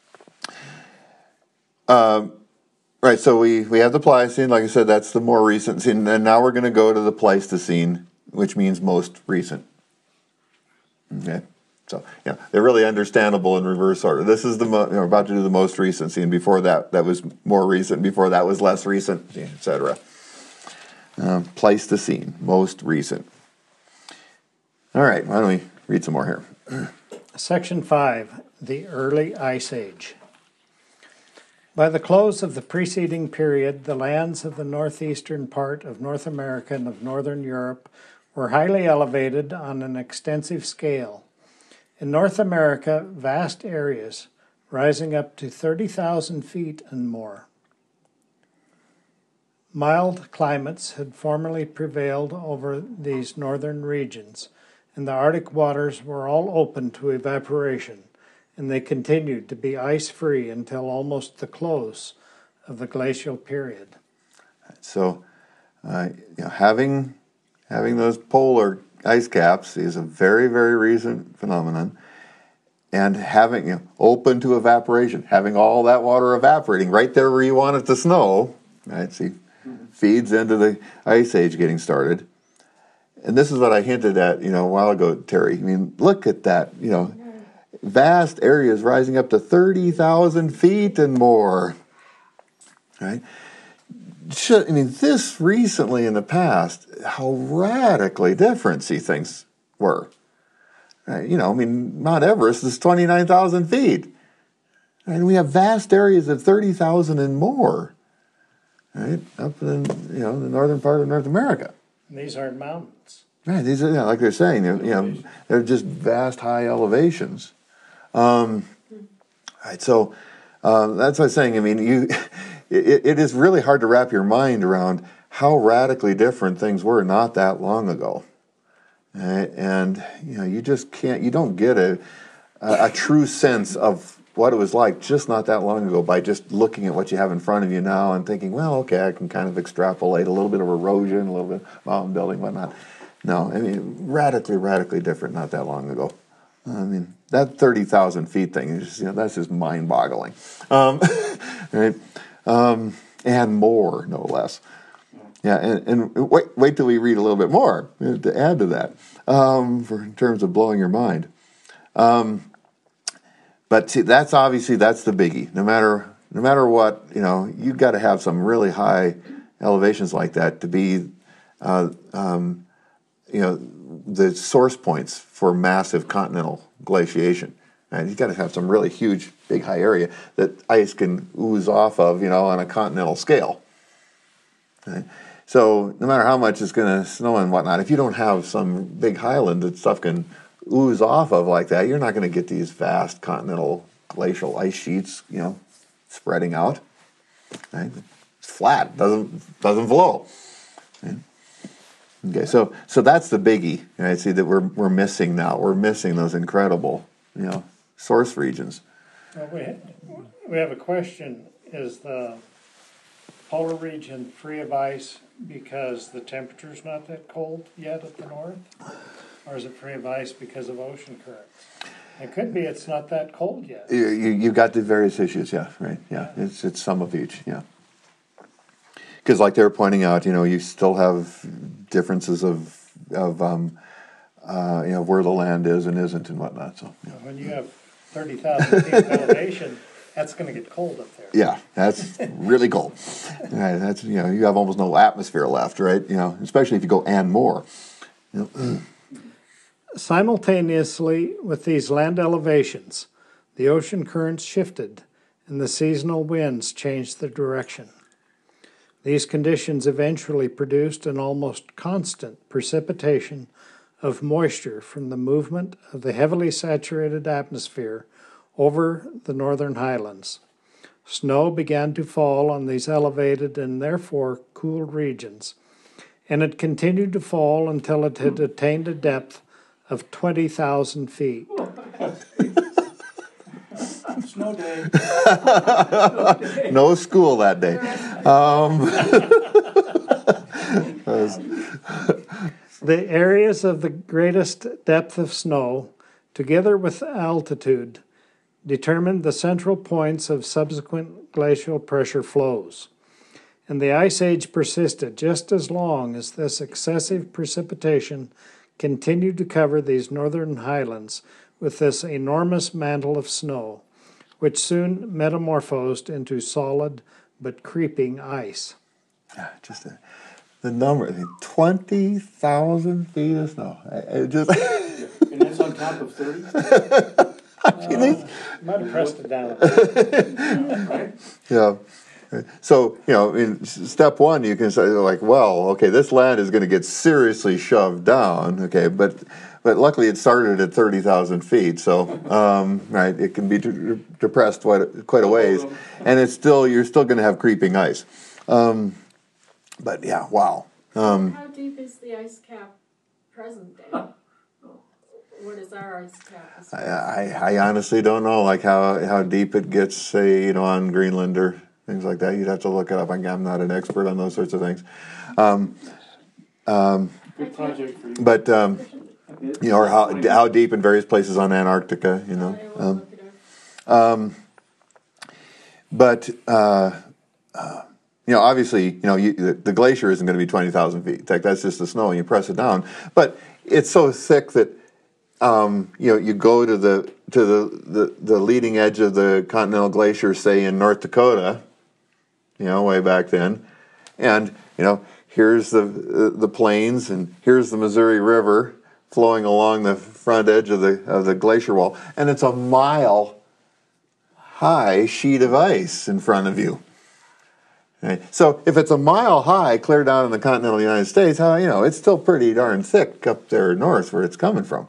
Uh, Right, so we, we have the Pliocene, like I said, that's the more recent scene, and now we're going to go to the Pleistocene, which means most recent. Okay, so yeah, they're really understandable in reverse order. This is the mo- you know, we're about to do the most recent scene. Before that, that was more recent. Before that was less recent, et cetera. Um, Pleistocene, most recent. All right, why don't we read some more here? Section five, the Early Ice Age. By the close of the preceding period, the lands of the northeastern part of North America and of northern Europe were highly elevated on an extensive scale. In North America, vast areas, rising up to thirty thousand feet and more. Mild climates had formerly prevailed over these northern regions, and the Arctic waters were all open to evaporation, and they continued to be ice-free until almost the close of the glacial period. So, uh, you know, having having those polar ice caps is a very, very recent phenomenon, and having you know, open to evaporation, having all that water evaporating right there where you want it to snow, right? See, feeds into the ice age getting started. And this is what I hinted at, you know, a while ago, Terry. I mean, look at that, you know. Vast areas rising up to thirty thousand feet and more, right? Should, I mean, this recently in the past, how radically different these things were. Right? You know, I mean, Mount Everest is twenty-nine thousand feet. And we have vast areas of thirty thousand and more, right? Up in, you know, the northern part of North America. And these aren't mountains. Right, these are, you know, like they're saying, you know, they're just vast high elevations. Um, right, so uh, that's what I'm saying. I mean, you, it, it is really hard to wrap your mind around how radically different things were not that long ago, right? And you know, you just can't, you don't get a, a, a true sense of what it was like just not that long ago by just looking at what you have in front of you now and thinking, well, okay, I can kind of extrapolate a little bit of erosion, a little bit of mountain building, whatnot. No, I mean, radically, radically different not that long ago. I mean, that thirty thousand feet thing, is just, you know, that's just mind-boggling. Um, right? Um, and more, no less. Yeah, and, and wait wait till we read a little bit more to add to that, um, for in terms of blowing your mind. Um, but see, that's obviously, that's the biggie. No matter, no matter what, you know, you've got to have some really high elevations like that to be, uh, um, you know, the source points for massive continental glaciation. And you've got to have some really huge, big, high area that ice can ooze off of, you know, on a continental scale. Okay? So no matter how much it's going to snow and whatnot, if you don't have some big highland that stuff can ooze off of like that, you're not going to get these vast continental glacial ice sheets, you know, spreading out. Right? It's flat, doesn't doesn't flow. Okay? Okay, so so that's the biggie, right? See that we're we're missing now. We're missing those incredible, you know, source regions. Well, we we have a question: is the polar region free of ice because the temperature's not that cold yet at the north, or is it free of ice because of ocean currents? It could be it's not that cold yet. You, you you've got the various issues, yeah, right, yeah. It's it's some of each, yeah. Because, like they were pointing out, you know, you still have differences of of um, uh, you know, where the land is and isn't and whatnot. So, yeah. When you have thirty thousand feet of elevation, That's going to get cold up there. Yeah, that's really cold. Yeah, that's you know you have almost no atmosphere left, right? You know, especially if you go and more. You know. Simultaneously with these land elevations, the ocean currents shifted and the seasonal winds changed their direction. These conditions eventually produced an almost constant precipitation of moisture from the movement of the heavily saturated atmosphere over the northern highlands. Snow began to fall on these elevated and therefore cool regions, and it continued to fall until it had attained a depth of twenty thousand feet. Snow day. No school that day. Um, The areas of the greatest depth of snow, together with altitude, determined the central points of subsequent glacial pressure flows. And the Ice Age persisted just as long as this excessive precipitation continued to cover these northern highlands with this enormous mantle of snow, which soon metamorphosed into solid but creeping ice. just a, the number, I mean, twenty thousand feet of snow. It just, And that's on top of thirty, Uh, might have pressed it down. right? yeah. So, you know, in step one, you can say, like, well, okay, this land is going to get seriously shoved down, okay, but but luckily it started at thirty thousand feet, so, um, right, it can be de- depressed quite, quite a ways, and it's still, you're still going to have creeping ice. Um, but, yeah, wow. Um, How deep is the ice cap present day? What is our ice cap? as I, far as- I, I honestly don't know, like, how, how deep it gets, say, you know, on Greenland or things like that. You'd have to look it up. I'm not an expert on those sorts of things. Um, um, Good project for you. but, um, you know, or how, how deep in various places on Antarctica, you know. I will Um, look it up. um, but, uh, uh, you know, obviously, you know, you, the, the glacier isn't going to be twenty thousand feet. In fact, that's just the snow, and you press it down. But it's so thick that, um, you know, you go to the to the, the, the leading edge of the continental glacier, say, in North Dakota, you know, way back then, and, you know, here's the the plains, and here's the Missouri River flowing along the front edge of the of the glacier wall, and it's a mile high sheet of ice in front of you. Right? So if it's a mile high clear down in the continental United States, how, you know, it's still pretty darn thick up there north where it's coming from.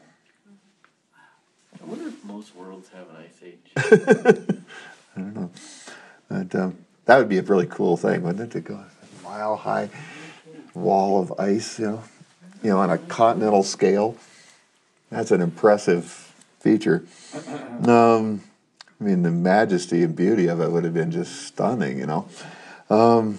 I wonder if most worlds have an ice age. I don't know. But, um, that would be a really cool thing, wouldn't it, to go a mile high wall of ice, you know, you know, on a continental scale. That's an impressive feature. Um, I mean, the majesty and beauty of it would have been just stunning, you know. Um,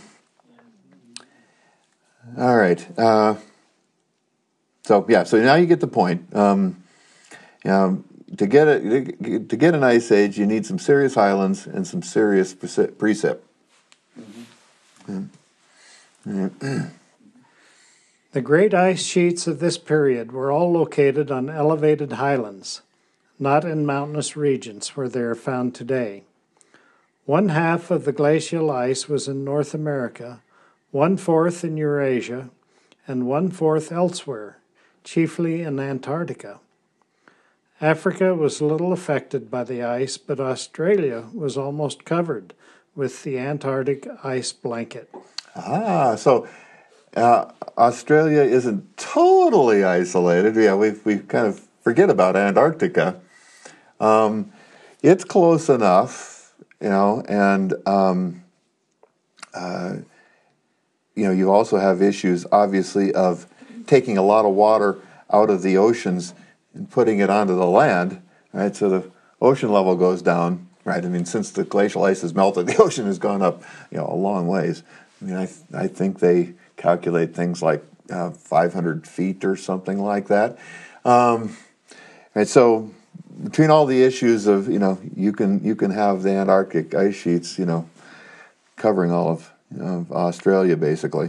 all right. Uh, so yeah. So now you get the point. Um, you know, to get it to get an ice age, you need some serious highlands and some serious precip. Mm-hmm. Mm-hmm. The great ice sheets of this period were all located on elevated highlands, not in mountainous regions where they are found today. One half of the glacial ice was in North America, one-fourth in Eurasia, and one-fourth elsewhere, chiefly in Antarctica. Africa was little affected by the ice, but Australia was almost covered with the Antarctic ice blanket. Ah, so uh, Australia isn't totally isolated. Yeah, we we kind of forget about Antarctica. Um, it's close enough, you know, and um, uh, you know, you also have issues, obviously, of taking a lot of water out of the oceans and putting it onto the land, right? So the ocean level goes down, right? I mean, since the glacial ice has melted, the ocean has gone up, you know, a long ways. I mean, I th- I think they calculate things like uh, five hundred feet or something like that. Um, and so between all the issues of, you know, you can you can have the Antarctic ice sheets, you know, covering all of, you know, of Australia basically,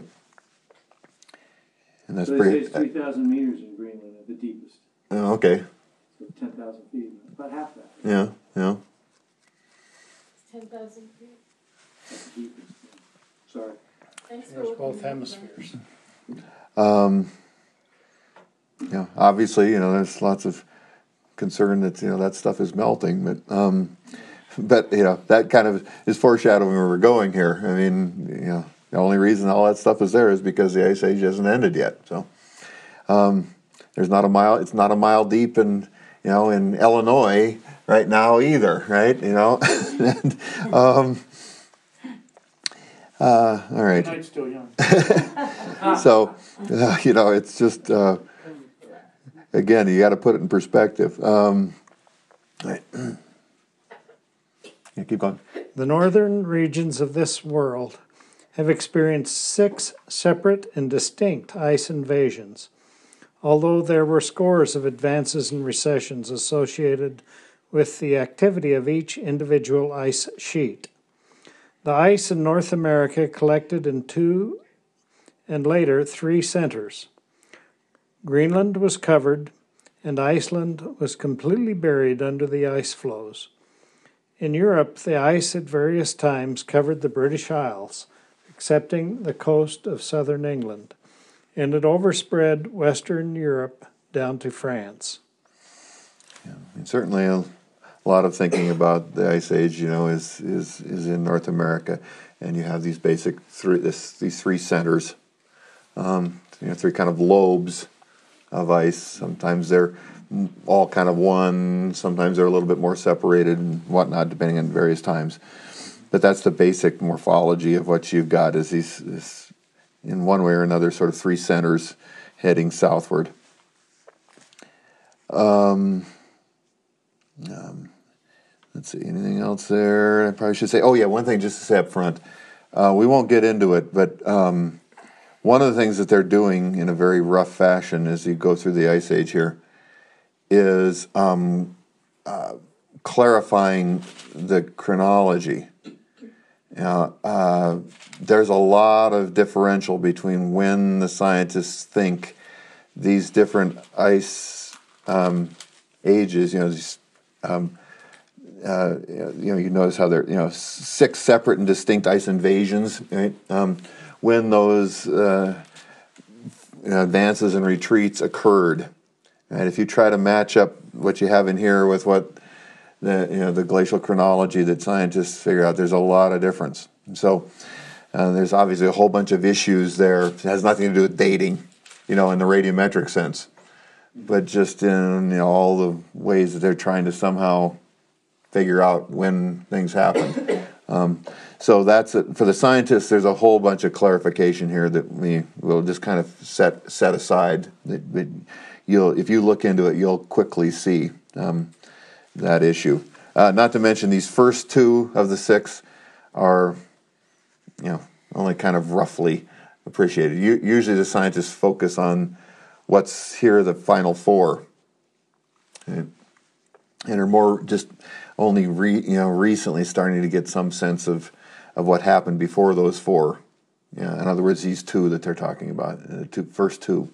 and that's So they say pretty. it's three thousand meters in Greenland at the deepest. Uh, okay. So ten thousand feet, about half that. Yeah. Yeah. ten thousand feet. Sorry. Thanks for There's looking both into that. hemispheres. Um, you know, obviously, you know, there's lots of concern that you know that stuff is melting, but um, but you know that kind of is foreshadowing where we're going here. I mean, you know, the only reason all that stuff is there is because the ice age hasn't ended yet. So um, there's not a mile. It's not a mile deep in you know in Illinois right now either, right? You know, and, um, uh, all right. The night's still young. So uh, you know, it's just. Uh, Again, you got to put it in perspective. Um, right. Yeah, keep going. The northern regions of this world have experienced six separate and distinct ice invasions, although there were scores of advances and recessions associated with the activity of each individual ice sheet. The ice in North America collected in two and later three centers. Greenland was covered, and Iceland was completely buried under the ice floes. In Europe, the ice at various times covered the British Isles, excepting the coast of southern England, and it overspread Western Europe down to France. Yeah, and certainly a lot of thinking about the ice age, you know, is is is in North America, and you have these basic three this these three centers, um, you know, three kind of lobes of ice. Sometimes they're all kind of one, sometimes they're a little bit more separated and whatnot, depending on various times. But that's the basic morphology of what you've got, is these, this, in one way or another, sort of three centers heading southward. Um, um, let's see, anything else there? I probably should say, oh yeah, one thing just to say up front. Uh, we won't get into it, but um, one of the things that they're doing in a very rough fashion as you go through the ice age here is um, uh, clarifying the chronology. Uh, uh, there's a lot of differential between when the scientists think these different ice um, ages, you know, these, um, uh, you know, you notice how they're, you know, six separate and distinct ice invasions, right? Um, when those uh, you know, advances and retreats occurred. And if you try to match up what you have in here with what the you know the glacial chronology that scientists figure out, there's a lot of difference. And so uh, there's obviously a whole bunch of issues there. It has nothing to do with dating, you know, in the radiometric sense, but just in you know all the ways that they're trying to somehow figure out when things happen. Um, so that's it. For the scientists, there's a whole bunch of clarification here that we will just kind of set set aside. That, that you'll, if you look into it, you'll quickly see um, that issue. Uh, not to mention these first two of the six are, you know, only kind of roughly appreciated. U- usually, the scientists focus on what's here, the final four, and, and are more just only re, you know recently starting to get some sense of, of what happened before those four. Yeah, in other words, these two that they're talking about, the two, first two.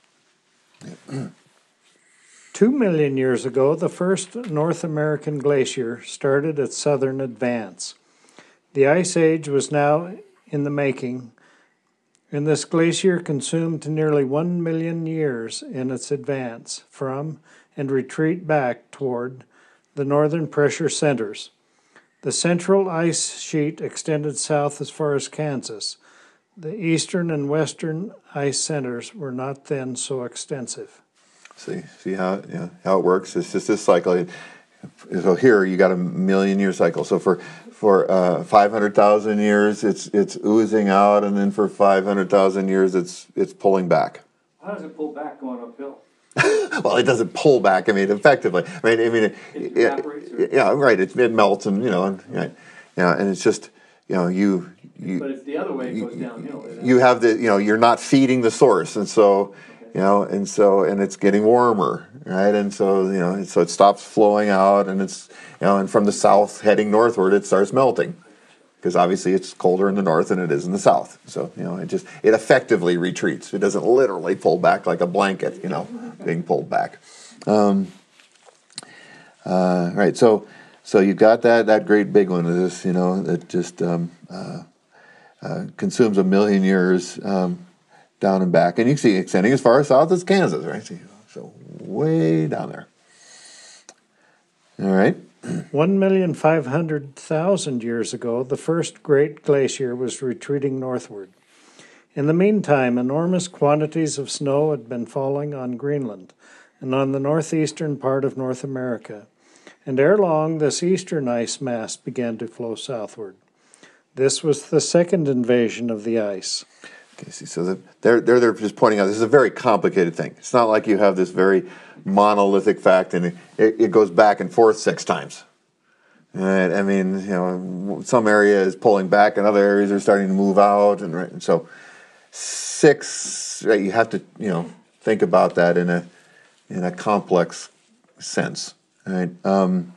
Two million years ago, the first North American glacier started its southern advance. The Ice Age was now in the making, and this glacier consumed nearly one million years in its advance from and retreat back toward the northern pressure centers. The central ice sheet extended south as far as Kansas. The eastern and western ice centers were not then so extensive. See, see how you know, how it works. It's just this cycle. So here you got a million year cycle. So for for uh, five hundred thousand years, it's it's oozing out, and then for five hundred thousand years, it's it's pulling back. How does it pull back going uphill? Well, it doesn't pull back. I mean, effectively. I mean, I mean, it, It it, evaporates, or- yeah, right. It, it melts, and you know, and, yeah, yeah, and it's just you know you you. But if the other way it goes downhill, it you have the you know you're not feeding the source, and so you know and so and it's getting warmer, right? And so you know so it stops flowing out, and it's you know and from the south heading northward it starts melting, because obviously it's colder in the north than it is in the south. So you know it just it effectively retreats. It doesn't literally pull back like a blanket, you know, being pulled back. Um, uh, right. So so you got that that great big one of this, you know, that just um, uh, uh, consumes a million years um, down and back, and you can see extending as far south as Kansas, right? So way down there. All right. One million five hundred thousand years ago, the first great glacier was retreating northward. In the meantime, enormous quantities of snow had been falling on Greenland and on the northeastern part of North America, and ere long this eastern ice mass began to flow southward. This was the second invasion of the ice. Okay, see, so the, they're, they're they're just pointing out this is a very complicated thing. It's not like you have this very monolithic fact and it, it goes back and forth six times. Right? I mean, you know, some area is pulling back and other areas are starting to move out, and, right, and so six. Right, you have to you know think about that in a in a complex sense. Right. Um,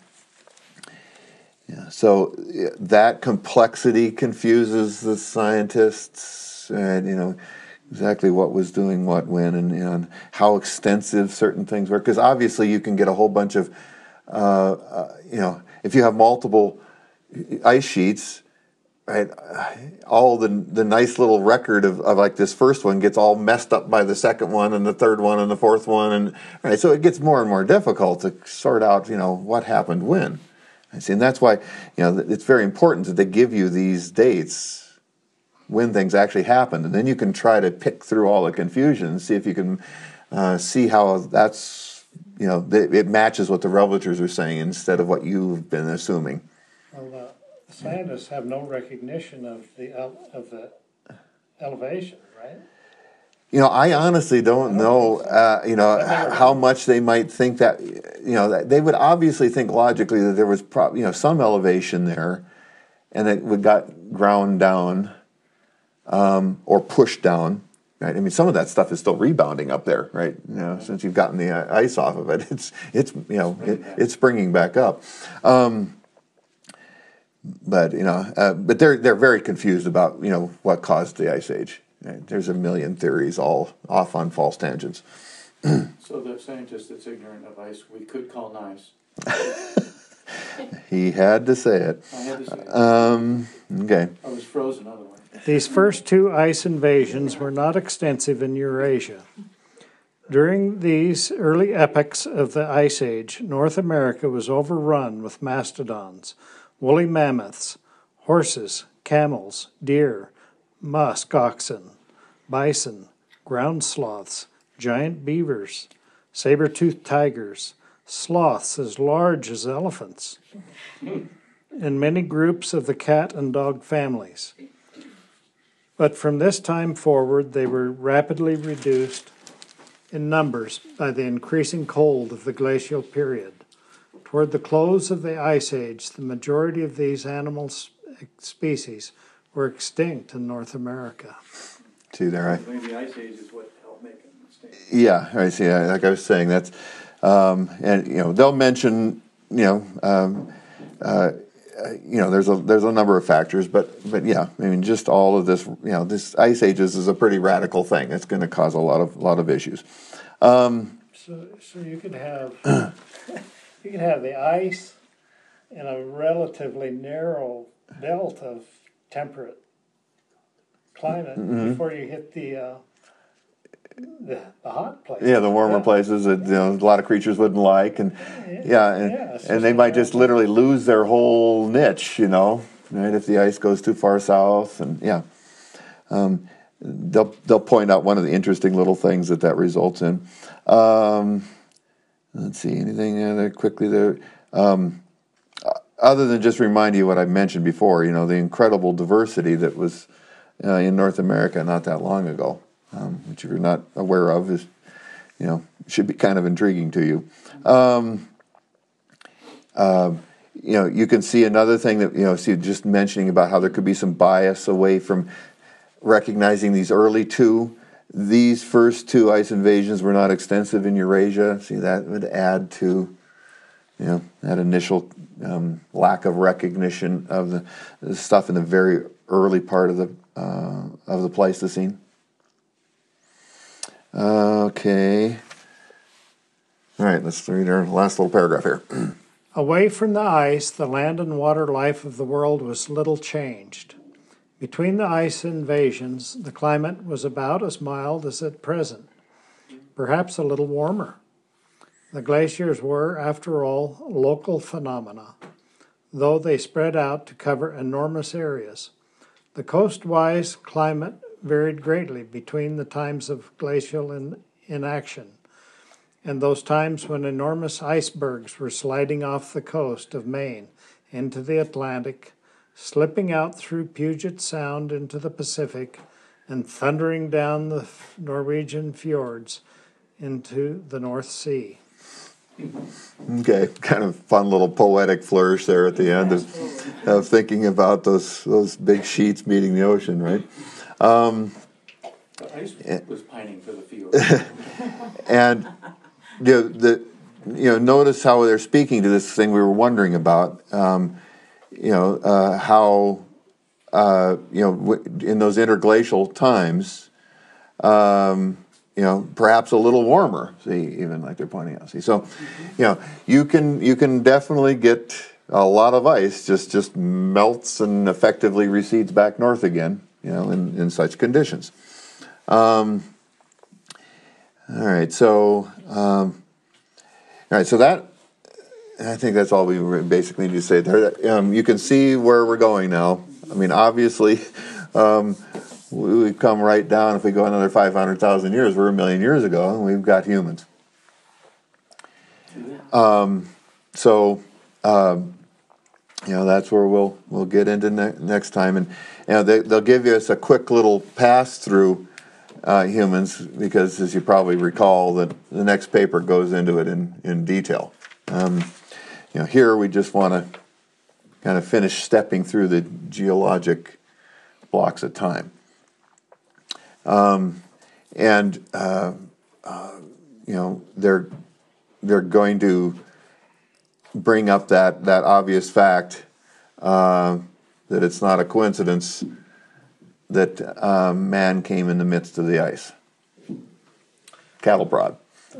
yeah. So that complexity confuses the scientists, and you know exactly what was doing what when, and, you know, and how extensive certain things were. Because obviously, you can get a whole bunch of, uh, uh, you know, if you have multiple ice sheets, right? All the the nice little record of, of like this first one gets all messed up by the second one and the third one and the fourth one, and right. So it gets more and more difficult to sort out, you know, what happened when. I see, and that's why, you know, it's very important that they give you these dates when things actually happened, and then you can try to pick through all the confusion and see if you can uh, see how that's, you know, th- it matches what the revelers are saying instead of what you've been assuming. Well, uh, scientists have no recognition of the ele- of the elevation, right? You know, I honestly don't know, uh, you know, how much they might think that, you know, they would obviously think logically that there was, pro- you know, some elevation there, and it would got ground down um, or pushed down, right? I mean, some of that stuff is still rebounding up there, right? You know, since you've gotten the uh, ice off of it, it's it's you know it, it's springing back up. Um, but you know, uh, but they're they're very confused about you know what caused the ice age. Right? There's a million theories, all off on false tangents. So the scientist that's ignorant of ice, we could call nice. He had to say it. I had to say it. Um, okay. I was frozen otherwise. These first two ice invasions were not extensive in Eurasia. During these early epochs of the Ice Age, North America was overrun with mastodons, woolly mammoths, horses, camels, deer, musk oxen, bison, ground sloths, giant beavers, saber-toothed tigers, sloths as large as elephants, and many groups of the cat and dog families. But from this time forward, they were rapidly reduced in numbers by the increasing cold of the glacial period. Toward the close of the Ice Age, the majority of these animal species were extinct in North America. See there, I. Maybe the ice age is what helped make them extinct. Yeah, I see. Like I was saying, that's um, and you know they'll mention you know um, uh, you know there's a there's a number of factors, but but yeah, I mean just all of this you know this ice ages is a pretty radical thing. It's going to cause a lot of lot of issues. Um, So, so you could have you could have the ice in a relatively narrow belt of temperate climate Mhm. before you hit the uh, the, the hot place. yeah, the warmer places that you know a lot of creatures wouldn't like, and yeah, and, Yeah, it's and just they a might just matter- literally lose their whole niche, you know, right? If the ice goes too far south, and yeah, um, they'll they'll point out one of the interesting little things that that results in. Um, let's see, anything other quickly there. Um, other than just remind you what I mentioned before, you know, the incredible diversity that was uh, in North America not that long ago, um, which if you're not aware of is, you know, should be kind of intriguing to you. Um, uh, you know, you can see another thing that, you know, see just mentioning about how there could be some bias away from recognizing these early two. These first two ice invasions were not extensive in Eurasia. See, that would add to, you know, that initial um, lack of recognition of the, the stuff in the very early part of the uh, of the Pleistocene. Okay. All right, let's read our last little paragraph here. Away from the ice, the land and water life of the world was little changed. Between the ice invasions, the climate was about as mild as at present, perhaps a little warmer. The glaciers were, after all, local phenomena, though they spread out to cover enormous areas. The coastwise climate varied greatly between the times of glacial in, inaction and those times when enormous icebergs were sliding off the coast of Maine into the Atlantic, slipping out through Puget Sound into the Pacific, and thundering down the Norwegian fjords into the North Sea. Okay, kind of fun little poetic flourish there at the end of, of thinking about those those big sheets meeting the ocean, right? Um, The ice was pining for the field. and you know, the you know notice how they're speaking to this thing we were wondering about. Um, you know uh, how uh, you know w- in those interglacial times. Um, You know, perhaps a little warmer. See, even like they're pointing out. See, so, you know, you can you can definitely get a lot of ice just just melts and effectively recedes back north again. You know, in, in such conditions. Um, all right, so um, all right, so that I think that's all we basically need to say there. Um, you can see where we're going now. I mean, obviously. Um, We come right down, if we go another five hundred thousand years, we're a million years ago, and we've got humans. Um, so, um, you know, that's where we'll we'll get into ne- next time. And you know, they, they'll give us a quick little pass through uh, humans, because as you probably recall, that the next paper goes into it in, in detail. Um, you know, here we just want to kind of finish stepping through the geologic blocks of time. Um, and uh, uh, you know they're they're going to bring up that that obvious fact uh, that it's not a coincidence that uh, man came in the midst of the ice. Cattle prod.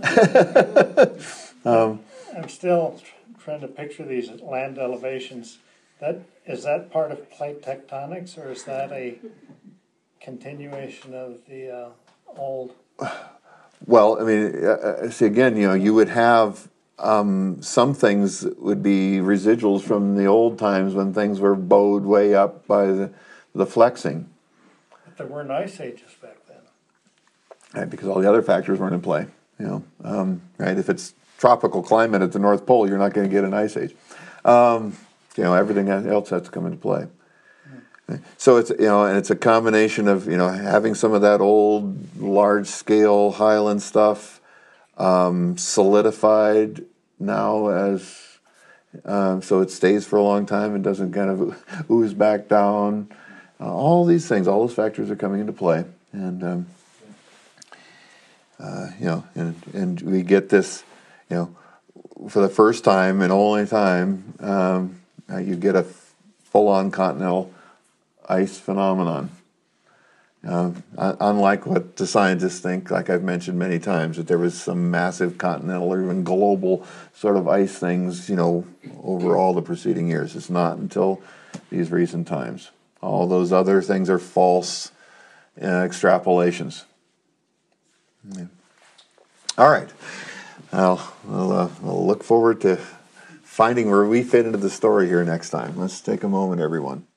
um, I'm still trying to picture these land elevations. That is that part of plate tectonics, or is that a continuation of the uh, old? Well, I mean, uh, see again, you know, you would have um, some things that would be residuals from the old times when things were bowed way up by the, the flexing. But there weren't ice ages back then. Right, because all the other factors weren't in play. You know, um, right? If it's tropical climate at the North Pole, you're not going to get an ice age. Um, you know, everything else has to come into play. So it's you know, and it's a combination of you know having some of that old large scale highland stuff um, solidified now as um, so it stays for a long time and doesn't kind of ooze back down. Uh, all these things, all those factors are coming into play, and um, uh, you know, and and we get this, you know, for the first time and only time, um, uh, you get a full on continental ice phenomenon. Uh, unlike what the scientists think, like I've mentioned many times, that there was some massive continental or even global sort of ice things, you know, over all the preceding years. It's not until these recent times. All those other things are false uh, extrapolations. Yeah. All right. Well, we'll, uh, we'll look forward to finding where we fit into the story here next time. Let's take a moment, everyone.